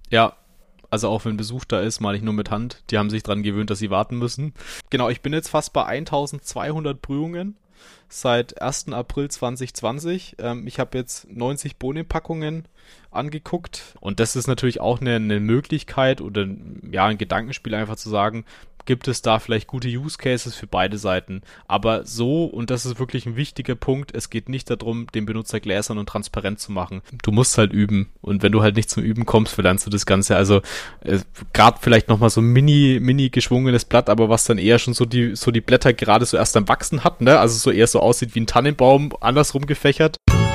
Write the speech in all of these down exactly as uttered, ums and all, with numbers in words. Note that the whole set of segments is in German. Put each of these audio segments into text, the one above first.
Ja, also auch wenn Besuch da ist, male ich nur mit Hand. Die haben sich dran gewöhnt, dass sie warten müssen. Genau, ich bin jetzt fast bei eintausendzweihundert Brühungen seit ersten April zwanzig zwanzig. Ähm, ich habe jetzt neunzig Bohnenpackungen angeguckt und das ist natürlich auch eine, eine Möglichkeit oder ja ein Gedankenspiel einfach zu sagen, gibt es da vielleicht gute Use Cases für beide Seiten. Aber so, und das ist wirklich ein wichtiger Punkt, es geht nicht darum, den Benutzer gläsern und transparent zu machen. Du musst halt üben. Und wenn du halt nicht zum Üben kommst, verlernst du das Ganze. Also äh, gerade vielleicht nochmal so ein mini, mini geschwungenes Blatt, aber was dann eher schon so die, so die Blätter gerade so erst am Wachsen hat, ne? Also so eher so aussieht wie ein Tannenbaum, andersrum gefächert.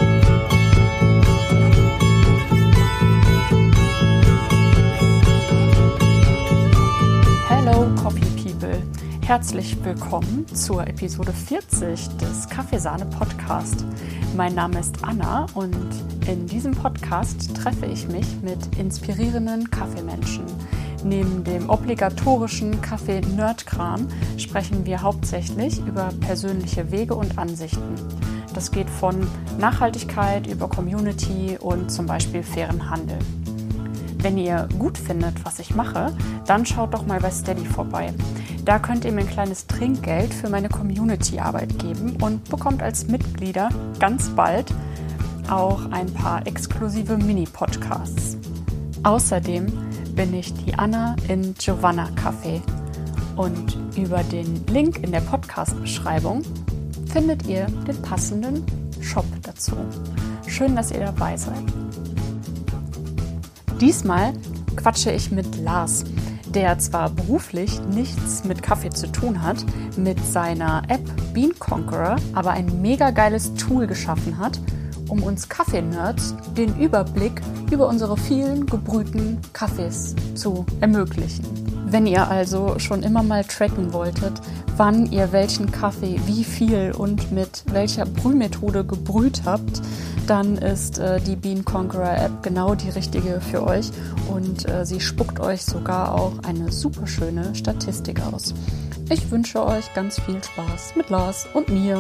Hello Coffee People, herzlich willkommen zur Episode vierzig des Kaffeesahne Podcast. Mein Name ist Anna und in diesem Podcast treffe ich mich mit inspirierenden Kaffeemenschen. Neben dem obligatorischen Kaffee-Nerd-Kram sprechen wir hauptsächlich über persönliche Wege und Ansichten. Das geht von Nachhaltigkeit über Community und zum Beispiel fairen Handel. Wenn ihr gut findet, was ich mache, dann schaut doch mal bei Steady vorbei. Da könnt ihr mir ein kleines Trinkgeld für meine Community-Arbeit geben und bekommt als Mitglieder ganz bald auch ein paar exklusive Mini-Podcasts. Außerdem bin ich die Anna in Giovanna Café und über den Link in der Podcast-Beschreibung findet ihr den passenden Shop dazu. Schön, dass ihr dabei seid. Diesmal quatsche ich mit Lars, der zwar beruflich nichts mit Kaffee zu tun hat, mit seiner App Bean Conqueror aber ein mega geiles Tool geschaffen hat, um uns Kaffee-Nerds den Überblick über unsere vielen gebrühten Kaffees zu ermöglichen. Wenn ihr also schon immer mal tracken wolltet, wann ihr welchen Kaffee wie viel und mit welcher Brühmethode gebrüht habt, dann ist äh, die Bean Conqueror App genau die richtige für euch und äh, sie spuckt euch sogar auch eine super schöne Statistik aus. Ich wünsche euch ganz viel Spaß mit Lars und mir.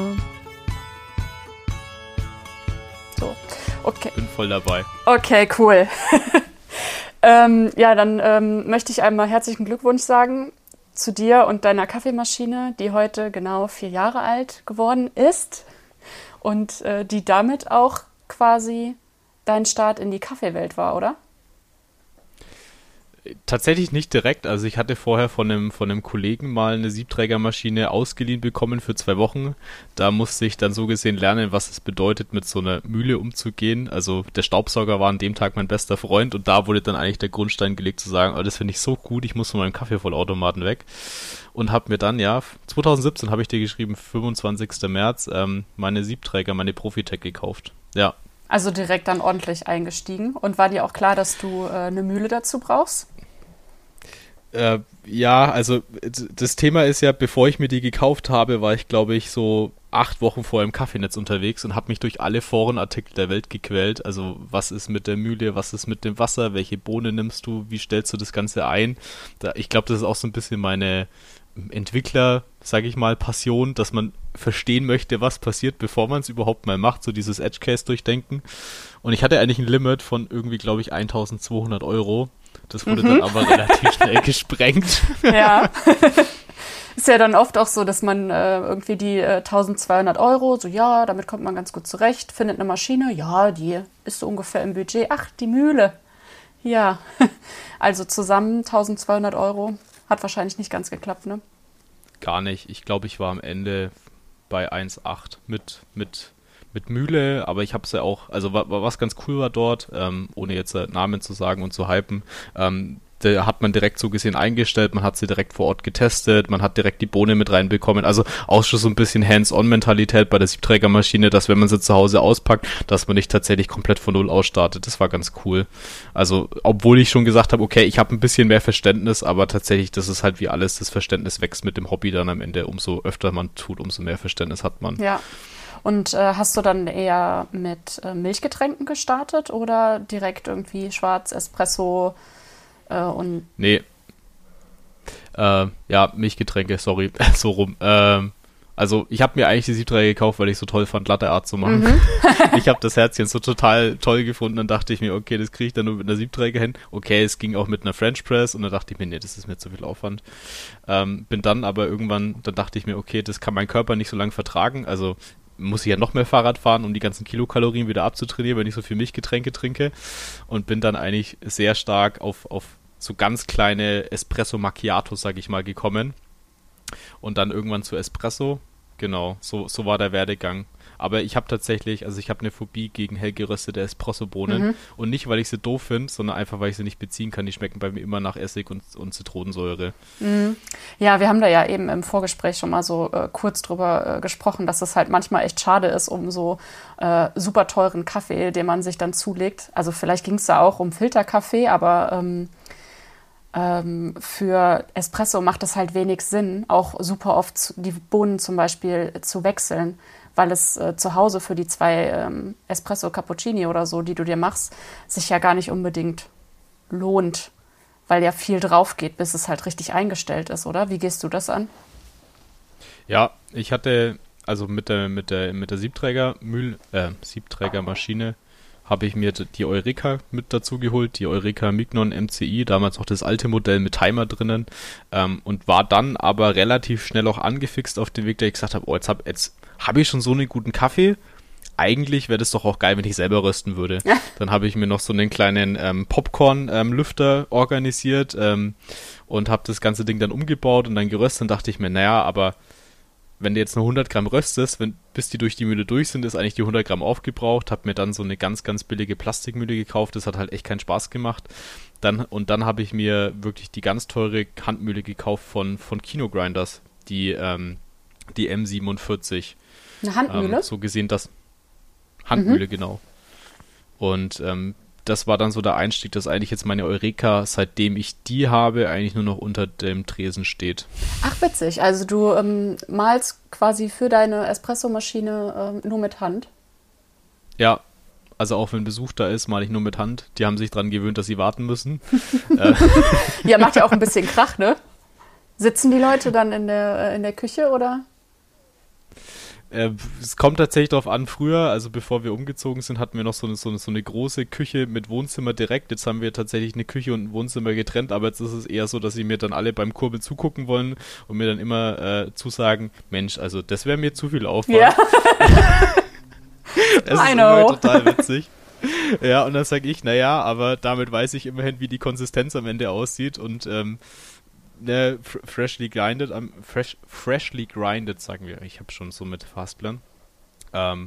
So, okay. Bin voll dabei. Okay, cool. ähm, ja, dann ähm, möchte ich einmal herzlichen Glückwunsch sagen zu dir und deiner Kaffeemaschine, die heute genau vier Jahre alt geworden ist und äh, die damit auch quasi dein Start in die Kaffeewelt war, oder? Tatsächlich nicht direkt. Also ich hatte vorher von einem, von einem Kollegen mal eine Siebträgermaschine ausgeliehen bekommen für zwei Wochen. Da musste ich dann so gesehen lernen, was es bedeutet, mit so einer Mühle umzugehen. Also der Staubsauger war an dem Tag mein bester Freund und da wurde dann eigentlich der Grundstein gelegt zu sagen, oh, das finde ich so gut, ich muss von meinem Kaffeevollautomaten weg. Und habe mir dann, ja, zwanzig siebzehn habe ich dir geschrieben, fünfundzwanzigster März, ähm, meine Siebträger, meine Profitec gekauft. Ja. Also direkt dann ordentlich eingestiegen. Und war dir auch klar, dass du äh, eine Mühle dazu brauchst? Äh, ja, also das Thema ist ja, bevor ich mir die gekauft habe, war ich, glaube ich, so acht Wochen vorher im Kaffeenetz unterwegs und habe mich durch alle Forenartikel der Welt gequält. Also was ist mit der Mühle, was ist mit dem Wasser, welche Bohne nimmst du, wie stellst du das Ganze ein? Da, ich glaube, das ist auch so ein bisschen meine Entwickler, sage ich mal, Passion, dass man verstehen möchte, was passiert, bevor man es überhaupt mal macht, so dieses Edge-Case durchdenken. Und ich hatte eigentlich ein Limit von irgendwie, glaube ich, eintausendzweihundert Euro. Das wurde mhm. dann aber relativ schnell gesprengt. Ja. Ist ja dann oft auch so, dass man äh, irgendwie die äh, eintausendzweihundert Euro, so ja, damit kommt man ganz gut zurecht, findet eine Maschine, ja, die ist so ungefähr im Budget. Ach, die Mühle. Ja, also zusammen eintausendzweihundert Euro. Hat wahrscheinlich nicht ganz geklappt, ne? Gar nicht. Ich glaube, ich war am Ende bei eins Komma acht mit, mit, mit Mühle, aber ich habe es ja auch, also was ganz cool war dort, ähm, ohne jetzt Namen zu sagen und zu hypen, ähm, da hat man direkt so gesehen eingestellt, man hat sie direkt vor Ort getestet, man hat direkt die Bohne mit reinbekommen, also auch schon so ein bisschen Hands-on-Mentalität bei der Siebträgermaschine, dass wenn man sie zu Hause auspackt, dass man nicht tatsächlich komplett von Null ausstartet, das war ganz cool. Also, obwohl ich schon gesagt habe, okay, ich habe ein bisschen mehr Verständnis, aber tatsächlich, das ist halt wie alles, das Verständnis wächst mit dem Hobby dann am Ende, umso öfter man tut, umso mehr Verständnis hat man. Ja. Und äh, hast du dann eher mit äh, Milchgetränken gestartet oder direkt irgendwie Schwarz, Espresso äh, und... Nee. Äh, ja, Milchgetränke, sorry, so rum. Ähm, Also ich habe mir eigentlich die Siebträger gekauft, weil ich so toll fand, Latte Art zu machen. Mhm. Ich habe das Herzchen so total toll gefunden, dann dachte ich mir, okay, das kriege ich dann nur mit einer Siebträger hin. Okay, es ging auch mit einer French Press und dann dachte ich mir, nee, das ist mir zu viel Aufwand. Ähm, bin dann aber irgendwann, dann dachte ich mir, okay, das kann mein Körper nicht so lange vertragen, also muss ich ja noch mehr Fahrrad fahren, um die ganzen Kilokalorien wieder abzutrainieren, wenn ich so viel Milchgetränke trinke, und bin dann eigentlich sehr stark auf, auf so ganz kleine Espresso Macchiatos, sag ich mal, gekommen. Und dann irgendwann zu Espresso. Genau, so, so war der Werdegang. Aber ich habe tatsächlich, also ich habe eine Phobie gegen hell geröstete Espressobohnen. Mhm. Und nicht, weil ich sie doof finde, sondern einfach, weil ich sie nicht beziehen kann. Die schmecken bei mir immer nach Essig und, und Zitronensäure. Mhm. Ja, wir haben da ja eben im Vorgespräch schon mal so äh, kurz drüber äh, gesprochen, dass es halt manchmal echt schade ist um so äh, super teuren Kaffee, den man sich dann zulegt. Also vielleicht ging es da auch um Filterkaffee, aber ähm, Ähm, für Espresso macht es halt wenig Sinn, auch super oft zu, die Bohnen zum Beispiel zu wechseln, weil es äh, zu Hause für die zwei ähm, Espresso Cappuccini oder so, die du dir machst, sich ja gar nicht unbedingt lohnt, weil ja viel drauf geht, bis es halt richtig eingestellt ist, oder? Wie gehst du das an? Ja, ich hatte, also mit der, mit der, mit der Siebträger-Mühl, äh, Siebträgermaschine habe ich mir die Eureka mit dazu geholt, die Eureka Mignon M C I, damals noch das alte Modell mit Timer drinnen, ähm, und war dann aber relativ schnell auch angefixt auf den Weg, der ich gesagt habe, oh, jetzt habe jetzt hab ich schon so einen guten Kaffee, eigentlich wäre das doch auch geil, wenn ich selber rösten würde. Ja. Dann habe ich mir noch so einen kleinen ähm, Popcorn-Lüfter ähm, organisiert ähm, und habe das ganze Ding dann umgebaut und dann geröstet, und dachte ich mir, naja, aber wenn du jetzt nur hundert Gramm röstest, wenn, bis die durch die Mühle durch sind, ist eigentlich die hundert Gramm aufgebraucht. Hab mir dann so eine ganz, ganz billige Plastikmühle gekauft. Das hat halt echt keinen Spaß gemacht. Dann, und dann habe ich mir wirklich die ganz teure Handmühle gekauft von, von Kino Grinders. Die, ähm, die M siebenundvierzig. Eine Handmühle? Ähm, so gesehen das. Handmühle, mhm. Genau. Und ähm, das war dann so der Einstieg, dass eigentlich jetzt meine Eureka, seitdem ich die habe, eigentlich nur noch unter dem Tresen steht. Ach, witzig. Also du ähm, malst quasi für deine Espressomaschine ähm, nur mit Hand? Ja, also auch wenn Besuch da ist, male ich nur mit Hand. Die haben sich dran gewöhnt, dass sie warten müssen. äh. Ja, macht ja auch ein bisschen Krach, ne? Sitzen die Leute dann in der, äh, in der Küche, oder? Es kommt tatsächlich darauf an, früher, also bevor wir umgezogen sind, hatten wir noch so eine, so, eine, so eine große Küche mit Wohnzimmer direkt. Jetzt haben wir tatsächlich eine Küche und ein Wohnzimmer getrennt, aber jetzt ist es eher so, dass sie mir dann alle beim Kurbel zugucken wollen und mir dann immer äh, zusagen, Mensch, also das wäre mir zu viel Aufwand. Ja. Es ist immer total witzig. Ja, und dann sage ich, naja, aber damit weiß ich immerhin, wie die Konsistenz am Ende aussieht, und ähm, Ne, freshly grinded, um, fresh, freshly grinded, sagen wir. Ich habe schon so mit Fastplan. Ähm,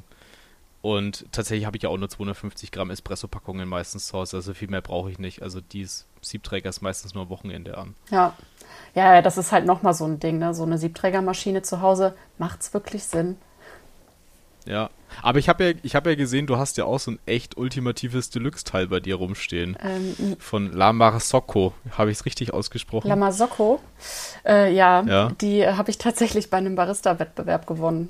und tatsächlich habe ich ja auch nur zweihundertfünfzig Gramm Espresso-Packungen meistens zu Hause, also viel mehr brauche ich nicht. Also dies Siebträger ist meistens nur am Wochenende an. Ja, ja, das ist halt nochmal so ein Ding, ne? So eine Siebträgermaschine zu Hause, macht's wirklich Sinn? Ja, aber ich habe ja, ich habe ja gesehen, du hast ja auch so ein echt ultimatives Deluxe-Teil bei dir rumstehen. Ähm, Von La Marzocco. Habe ich es richtig ausgesprochen? La Marzocco? Äh, ja, ja, die äh, habe ich tatsächlich bei einem Barista-Wettbewerb gewonnen.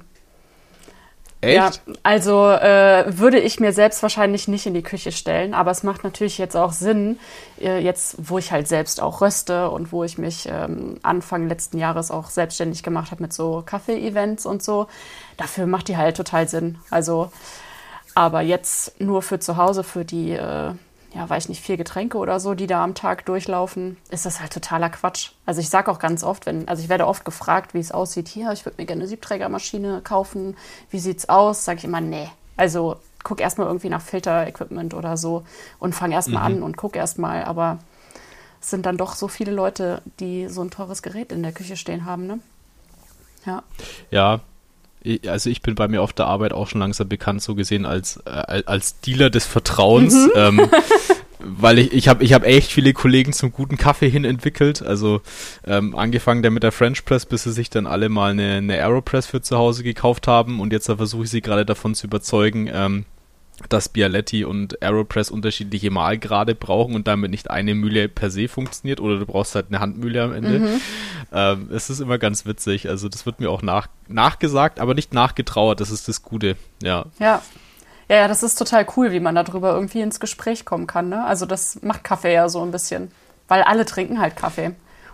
Echt? Ja, also äh, würde ich mir selbst wahrscheinlich nicht in die Küche stellen, aber es macht natürlich jetzt auch Sinn, äh, jetzt wo ich halt selbst auch röste und wo ich mich ähm, Anfang letzten Jahres auch selbstständig gemacht habe mit so Kaffee-Events und so, dafür macht die halt total Sinn. Also, aber jetzt nur für zu Hause, für die, äh, ja, weiß ich nicht, vier Getränke oder so, die da am Tag durchlaufen, ist das halt totaler Quatsch. Also ich sage auch ganz oft, wenn, also ich werde oft gefragt, wie es aussieht. Hier, ich würde mir gerne eine Siebträgermaschine kaufen. Wie sieht's aus? Sage ich immer, nee. Also guck erstmal irgendwie nach Filter-Equipment oder so und fang erstmal mhm. an und guck erstmal. Aber es sind dann doch so viele Leute, die so ein teures Gerät in der Küche stehen haben, ne? Ja. Ja. Also ich bin bei mir auf der Arbeit auch schon langsam bekannt, so gesehen als, äh, als Dealer des Vertrauens, mhm. ähm, weil ich ich habe ich hab echt viele Kollegen zum guten Kaffee hin entwickelt, also ähm, angefangen der mit der French Press, bis sie sich dann alle mal eine, eine Aeropress für zu Hause gekauft haben, und jetzt versuche ich sie gerade davon zu überzeugen, ähm, dass Bialetti und Aeropress unterschiedliche Mahlgrade brauchen und damit nicht eine Mühle per se funktioniert, oder du brauchst halt eine Handmühle am Ende. Mhm. Ähm, es ist immer ganz witzig, also das wird mir auch nach, nachgesagt, aber nicht nachgetrauert, das ist das Gute, ja. Ja. Ja, ja, das ist total cool, wie man darüber irgendwie ins Gespräch kommen kann, ne? Also das macht Kaffee ja so ein bisschen, weil alle trinken halt Kaffee.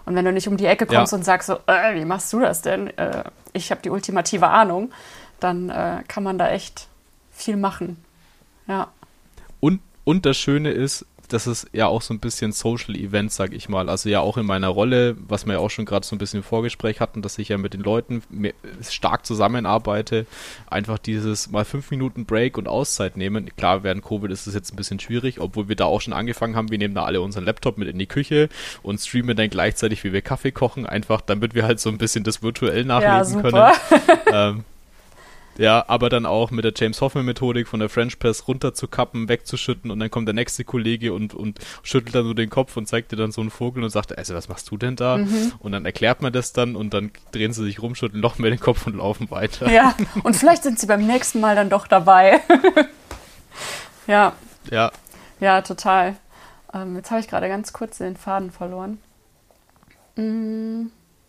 Und wenn du nicht um die Ecke kommst ja. und sagst so, äh, wie machst du das denn? Äh, ich habe die ultimative Ahnung, dann äh, kann man da echt viel machen. Ja. Und, und das Schöne ist, das ist ja auch so ein bisschen Social Event, sag ich mal. Also ja auch in meiner Rolle, was wir ja auch schon gerade so ein bisschen im Vorgespräch hatten, dass ich ja mit den Leuten mehr, stark zusammenarbeite. Einfach dieses mal fünf Minuten Break und Auszeit nehmen. Klar, während Covid ist es jetzt ein bisschen schwierig, obwohl wir da auch schon angefangen haben. Wir nehmen da alle unseren Laptop mit in die Küche und streamen dann gleichzeitig, wie wir Kaffee kochen. Einfach, damit wir halt so ein bisschen das virtuell nachleben ja, super. können. ähm, Ja, aber dann auch mit der James-Hoffman-Methodik von der French Press runterzukappen, wegzuschütten und dann kommt der nächste Kollege und, und schüttelt dann so den Kopf und zeigt dir dann so einen Vogel und sagt, also was machst du denn da? Mhm. Und dann erklärt man das dann und dann drehen sie sich rum, schütteln noch mehr den Kopf und laufen weiter. Ja, und vielleicht sind sie beim nächsten Mal dann doch dabei. ja. Ja. Ja, total. Ähm, jetzt habe ich gerade ganz kurz den Faden verloren. Mm.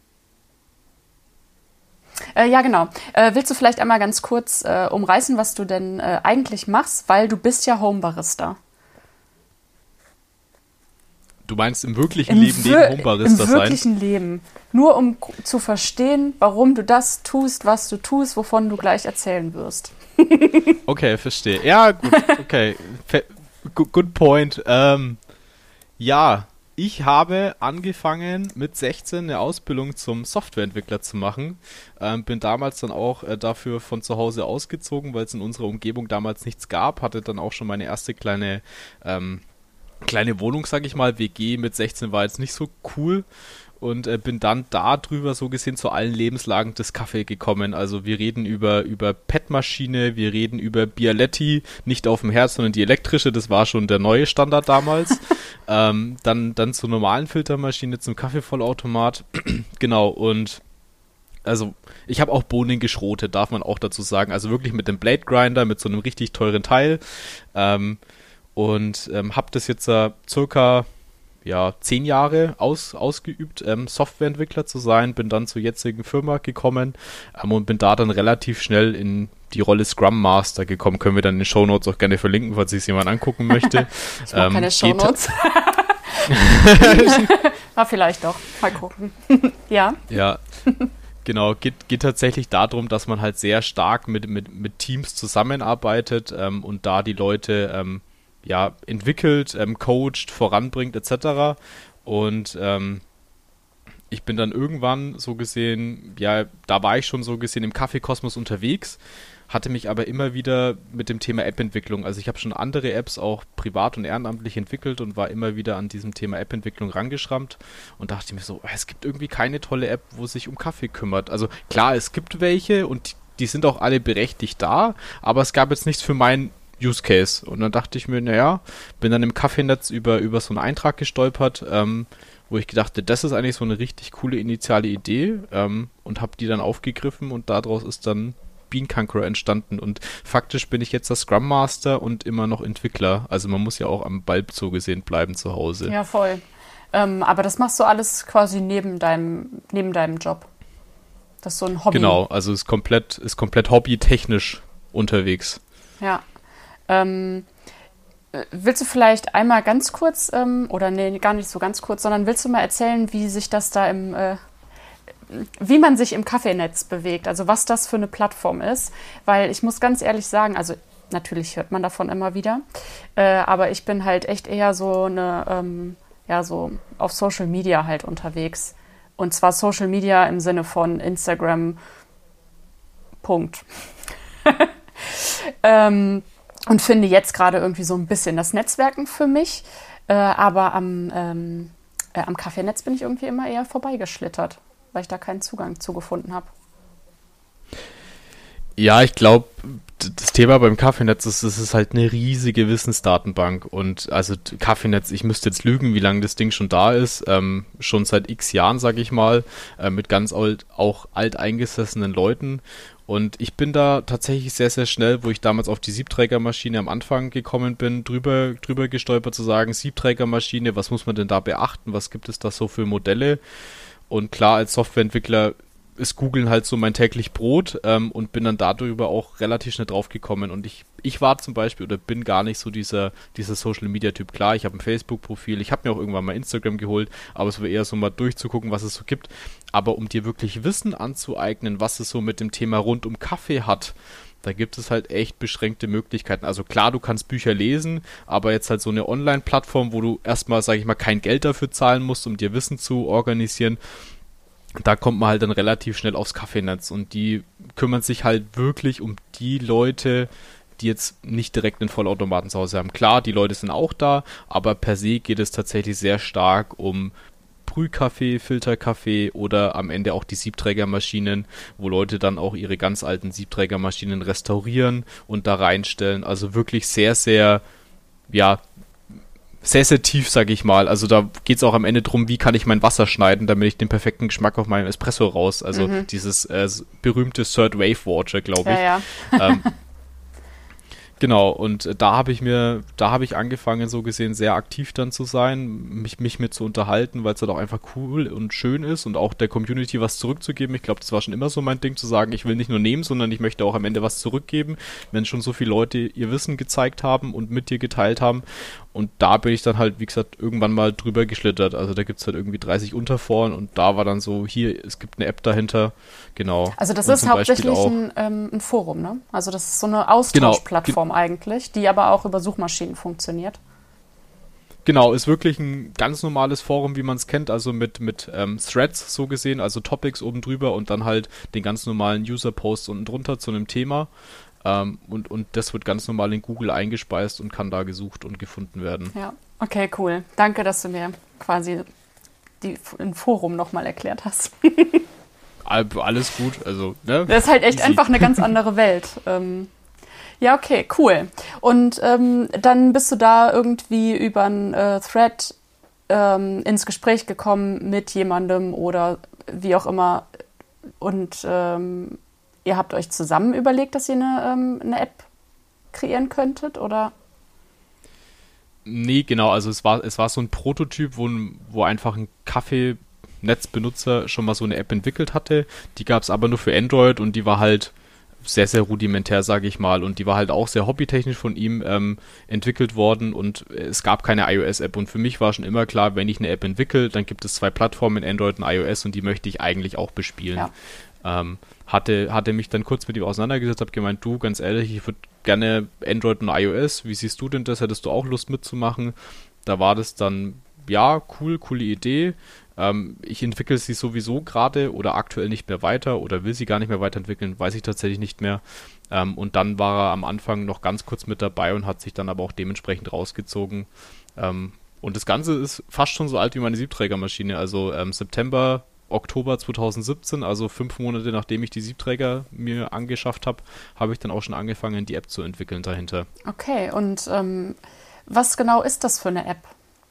Äh, ja, genau. Äh, willst du vielleicht einmal ganz kurz äh, umreißen, was du denn äh, eigentlich machst, weil du bist ja Homebarista. Du meinst im wirklichen Im Leben neben Homebarista sein? Im wirklichen Leben. Nur um zu verstehen, warum du das tust, was du tust, wovon du gleich erzählen wirst. Okay, verstehe. Ja, gut, okay. Good point. Ähm, ja, ich habe angefangen mit sechzehn eine Ausbildung zum Softwareentwickler zu machen. Ähm, bin damals dann auch äh, dafür von zu Hause ausgezogen, weil es in unserer Umgebung damals nichts gab. Hatte dann auch schon meine erste kleine, ähm, kleine Wohnung, sag ich mal. W G mit sechzehn war jetzt nicht so cool. Und äh, bin dann darüber so gesehen zu allen Lebenslagen des Kaffee gekommen. Also wir reden über, über P E T-Maschine, wir reden über Bialetti, nicht auf dem Herd, sondern die elektrische, das war schon der neue Standard damals. ähm, dann, dann zur normalen Filtermaschine, zum Kaffeevollautomat. Genau, und also ich habe auch Bohnen geschrotet, darf man auch dazu sagen. Also wirklich mit dem Blade Grinder, mit so einem richtig teuren Teil. Ähm, und ähm, habe das jetzt äh, circa ja, zehn Jahre aus, ausgeübt, ähm, Softwareentwickler zu sein, bin dann zur jetzigen Firma gekommen ähm, und bin da dann relativ schnell in die Rolle Scrum Master gekommen. Können wir dann in den Shownotes auch gerne verlinken, falls sich es jemand angucken möchte. Ich mache ähm, keine Shownotes. Ah, vielleicht doch. Mal gucken. Ja. Ja. Genau, geht, geht tatsächlich darum, dass man halt sehr stark mit, mit, mit Teams zusammenarbeitet ähm, und da die Leute ähm, ja, entwickelt, ähm, coacht, voranbringt et cetera. Und ähm, ich bin dann irgendwann so gesehen, ja, da war ich schon so gesehen im Kaffeekosmos unterwegs, hatte mich aber immer wieder mit dem Thema App-Entwicklung, also ich habe schon andere Apps auch privat und ehrenamtlich entwickelt und war immer wieder an diesem Thema App-Entwicklung rangeschrammt und dachte mir so, es gibt irgendwie keine tolle App, wo sich um Kaffee kümmert. Also klar, es gibt welche und die sind auch alle berechtigt da, aber es gab jetzt nichts für meinen Use Case. Und dann dachte ich mir, naja, bin dann im Kaffeenetz über, über so einen Eintrag gestolpert, ähm, wo ich gedacht, das ist eigentlich so eine richtig coole initiale Idee ähm, und habe die dann aufgegriffen und daraus ist dann Bean Conqueror entstanden und faktisch bin ich jetzt der Scrum Master und immer noch Entwickler. Also man muss ja auch am Ball so gesehen bleiben zu Hause. Ja, voll. Ähm, aber das machst du alles quasi neben deinem, neben deinem Job. Das ist so ein Hobby. Genau, also ist komplett, ist komplett hobbytechnisch unterwegs. Ja. Ähm, willst du vielleicht einmal ganz kurz, ähm, oder nee, gar nicht so ganz kurz, sondern willst du mal erzählen, wie sich das da im, äh, wie man sich im Kaffeenetz bewegt, also was das für eine Plattform ist, weil ich muss ganz ehrlich sagen, also natürlich hört man davon immer wieder, äh, aber ich bin halt echt eher so eine, ähm, ja so auf Social Media halt unterwegs und zwar Social Media im Sinne von Instagram, Punkt. ähm, Und finde jetzt gerade irgendwie so ein bisschen das Netzwerken für mich. Äh, aber am, ähm, äh, am Kaffeenetz bin ich irgendwie immer eher vorbeigeschlittert, weil ich da keinen Zugang zu gefunden habe. Ja, ich glaube, das Thema beim Kaffeenetz ist, es ist halt eine riesige Wissensdatenbank. Und also Kaffeenetz, ich müsste jetzt lügen, wie lange das Ding schon da ist. Ähm, schon seit x Jahren, sage ich mal, äh, mit ganz alt, auch alteingesessenen Leuten. Und ich bin da tatsächlich sehr, sehr schnell, wo ich damals auf die Siebträgermaschine am Anfang gekommen bin, drüber, drüber gestolpert zu sagen, Siebträgermaschine, was muss man denn da beachten, was gibt es da so für Modelle? Und klar, als Softwareentwickler ist Googlen halt so mein täglich Brot ähm, und bin dann darüber auch relativ schnell drauf gekommen. Und ich, ich war zum Beispiel oder bin gar nicht so dieser, dieser Social-Media-Typ. Klar, ich habe ein Facebook-Profil, ich habe mir auch irgendwann mal Instagram geholt, aber es war eher so mal durchzugucken, was es so gibt. Aber um dir wirklich Wissen anzueignen, was es so mit dem Thema rund um Kaffee hat, da gibt es halt echt beschränkte Möglichkeiten. Also klar, du kannst Bücher lesen, aber jetzt halt so eine Online-Plattform, wo du erstmal, sage ich mal, kein Geld dafür zahlen musst, um dir Wissen zu organisieren, da kommt man halt dann relativ schnell aufs Kaffeenetz und die kümmern sich halt wirklich um die Leute, die jetzt nicht direkt einen Vollautomaten zu Hause haben. Klar, die Leute sind auch da, aber per se geht es tatsächlich sehr stark um Brühkaffee, Filterkaffee oder am Ende auch die Siebträgermaschinen, wo Leute dann auch ihre ganz alten Siebträgermaschinen restaurieren und da reinstellen. Also wirklich sehr, sehr, ja, sehr, sehr tief, sage ich mal. Also da geht es auch am Ende drum, wie kann ich mein Wasser schneiden, damit ich den perfekten Geschmack auf meinem Espresso raus. Also mhm. dieses äh, berühmte Third Wave Water, glaube ich. Ja, ja. ähm, Genau, und da habe ich mir, da habe ich angefangen, so gesehen, sehr aktiv dann zu sein, mich, mich mit zu unterhalten, weil es halt auch einfach cool und schön ist und auch der Community was zurückzugeben. Ich glaube, das war schon immer so mein Ding, zu sagen, ich will nicht nur nehmen, sondern ich möchte auch am Ende was zurückgeben, wenn schon so viele Leute ihr Wissen gezeigt haben und mit dir geteilt haben. Und da bin ich dann halt, wie gesagt, irgendwann mal drüber geschlittert. Also da gibt es halt irgendwie dreißig Unterforen und da war dann so, hier, es gibt eine App dahinter. Genau. Also das und ist hauptsächlich auch, ein, ähm, ein Forum, ne? Also das ist so eine Austauschplattform genau. eigentlich, die aber auch über Suchmaschinen funktioniert. Genau, ist wirklich ein ganz normales Forum, wie man es kennt, also mit, mit ähm, Threads so gesehen, also Topics oben drüber und dann halt den ganz normalen User-Posts unten drunter zu einem Thema. Um, und, und das wird ganz normal in Google eingespeist und kann da gesucht und gefunden werden. Ja, okay, cool. Danke, dass du mir quasi die, ein Forum nochmal erklärt hast. Alles gut, also, ne? Das ist halt echt Easy. Einfach eine ganz andere Welt. Ähm, ja, okay, cool. Und ähm, dann bist du da irgendwie über einen äh, Thread ähm, ins Gespräch gekommen mit jemandem oder wie auch immer und ähm, ihr habt euch zusammen überlegt, dass ihr eine, ähm, eine App kreieren könntet, oder? Nee, genau, also es war, es war so ein Prototyp, wo, wo einfach ein Kaffee-Netzbenutzer schon mal so eine App entwickelt hatte. Die gab es aber nur für Android und die war halt sehr, sehr rudimentär, sage ich mal. Und die war halt auch sehr hobbytechnisch von ihm ähm, entwickelt worden und es gab keine iOS-App. Und für mich war schon immer klar, wenn ich eine App entwickle, dann gibt es zwei Plattformen, Android und iOS, und die möchte ich eigentlich auch bespielen. Ja. Ähm, hatte, hatte mich dann kurz mit ihm auseinandergesetzt, habe gemeint, du, ganz ehrlich, ich würde gerne Android und iOS, wie siehst du denn das? Hättest du auch Lust mitzumachen? Da war das dann, ja, cool, coole Idee. Ähm, ich entwickle sie sowieso gerade oder aktuell nicht mehr weiter oder will sie gar nicht mehr weiterentwickeln, weiß ich tatsächlich nicht mehr. Ähm, und dann war er am Anfang noch ganz kurz mit dabei und hat sich dann aber auch dementsprechend rausgezogen. Ähm, und das Ganze ist fast schon so alt wie meine Siebträgermaschine, also ähm, September Oktober zweitausendsiebzehn, also fünf Monate nachdem ich die Siebträger mir angeschafft habe, habe ich dann auch schon angefangen, die App zu entwickeln dahinter. Okay, und ähm, was genau ist das für eine App?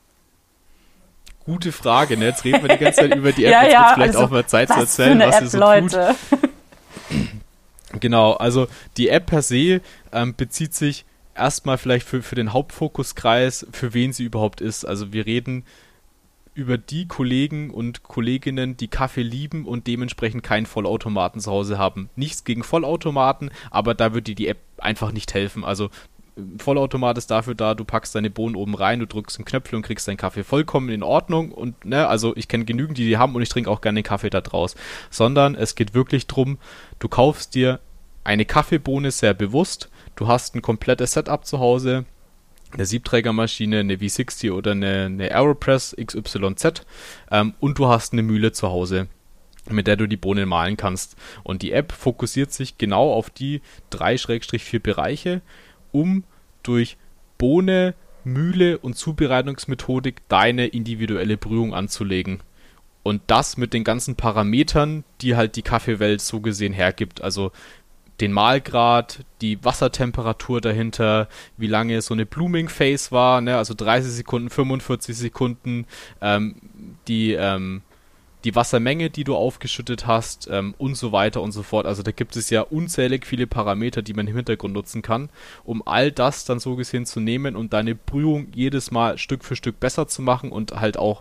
Gute Frage, ne? Jetzt reden wir die ganze Zeit über die App, ja, jetzt ja, wird es vielleicht also auch mal Zeit zu erzählen, was App, sie so Leute. tut. Genau, also die App per se ähm, bezieht sich erstmal vielleicht für, für den Hauptfokuskreis, für wen sie überhaupt ist. Also wir reden über die Kollegen und Kolleginnen, die Kaffee lieben und dementsprechend keinen Vollautomaten zu Hause haben. Nichts gegen Vollautomaten, aber da wird dir die App einfach nicht helfen. Also Vollautomat ist dafür da, du packst deine Bohnen oben rein, du drückst einen Knöpfel und kriegst deinen Kaffee vollkommen in Ordnung und ne, also ich kenne genügend, die die haben und ich trinke auch gerne den Kaffee da draus. Sondern es geht wirklich drum, du kaufst dir eine Kaffeebohne sehr bewusst, du hast ein komplettes Setup zu Hause, eine Siebträgermaschine, eine V sechzig oder eine, eine Aeropress X Y Z ähm, und du hast eine Mühle zu Hause, mit der du die Bohnen mahlen kannst. Und die App fokussiert sich genau auf die drei vier Bereiche, um durch Bohne, Mühle und Zubereitungsmethodik deine individuelle Brühung anzulegen. Und das mit den ganzen Parametern, die halt die Kaffeewelt so gesehen hergibt. Also den Mahlgrad, die Wassertemperatur dahinter, wie lange so eine Blooming Phase war, ne? Also dreißig Sekunden, fünfundvierzig Sekunden, ähm, die, ähm, die Wassermenge, die du aufgeschüttet hast ähm, und so weiter und so fort. Also da gibt es ja unzählig viele Parameter, die man im Hintergrund nutzen kann, um all das dann so gesehen zu nehmen und deine Brühung jedes Mal Stück für Stück besser zu machen und halt auch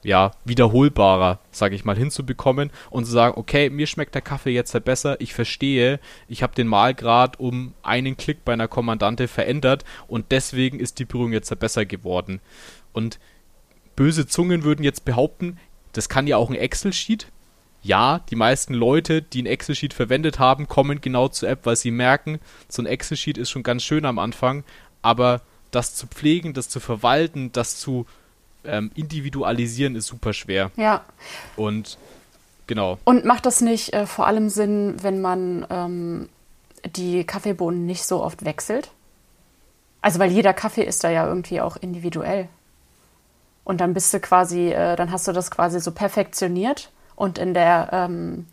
ja, wiederholbarer, sage ich mal, hinzubekommen und zu sagen, okay, mir schmeckt der Kaffee jetzt halt besser, ich verstehe, ich habe den Mahlgrad um einen Klick bei einer Kommandante verändert und deswegen ist die Brühung jetzt halt besser geworden. Und böse Zungen würden jetzt behaupten, das kann ja auch ein Excel-Sheet. Ja, die meisten Leute, die ein Excel-Sheet verwendet haben, kommen genau zur App, weil sie merken, so ein Excel-Sheet ist schon ganz schön am Anfang, aber das zu pflegen, das zu verwalten, das zu Ähm, individualisieren ist super schwer. Ja. Und genau. Und macht das nicht äh, vor allem Sinn, wenn man ähm, die Kaffeebohnen nicht so oft wechselt? Also weil jeder Kaffee ist da ja irgendwie auch individuell. Und dann bist du quasi, äh, dann hast du das quasi so perfektioniert und in der, ähm,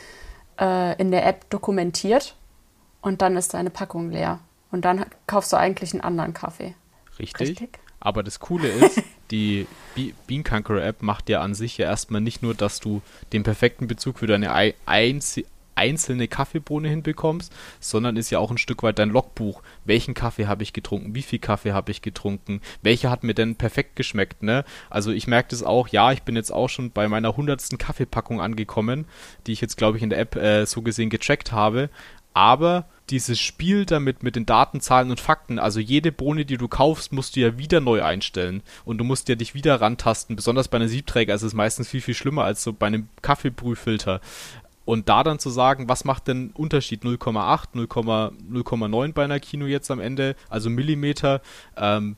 äh, in der App dokumentiert und dann ist deine Packung leer. Und dann kaufst du eigentlich einen anderen Kaffee. Richtig. Richtig? Aber das Coole ist, die Be- Bean Conqueror App macht ja an sich ja erstmal nicht nur, dass du den perfekten Bezug für deine ei- einzi- einzelne Kaffeebohne hinbekommst, sondern ist ja auch ein Stück weit dein Logbuch. Welchen Kaffee habe ich getrunken? Wie viel Kaffee habe ich getrunken? Welcher hat mir denn perfekt geschmeckt? Ne? Also ich merke das auch, ja, ich bin jetzt auch schon bei meiner hundertsten Kaffeepackung angekommen, die ich jetzt, glaube ich, in der App äh, so gesehen getrackt habe. Aber dieses Spiel damit mit den Daten, Zahlen und Fakten, also jede Bohne, die du kaufst, musst du ja wieder neu einstellen und du musst ja dich wieder rantasten, besonders bei einem Siebträger ist es meistens viel, viel schlimmer als so bei einem Kaffeebrühfilter. Und da dann zu sagen, was macht denn Unterschied null Komma acht, null Komma neun bei einer Kino jetzt am Ende, also Millimeter, ähm,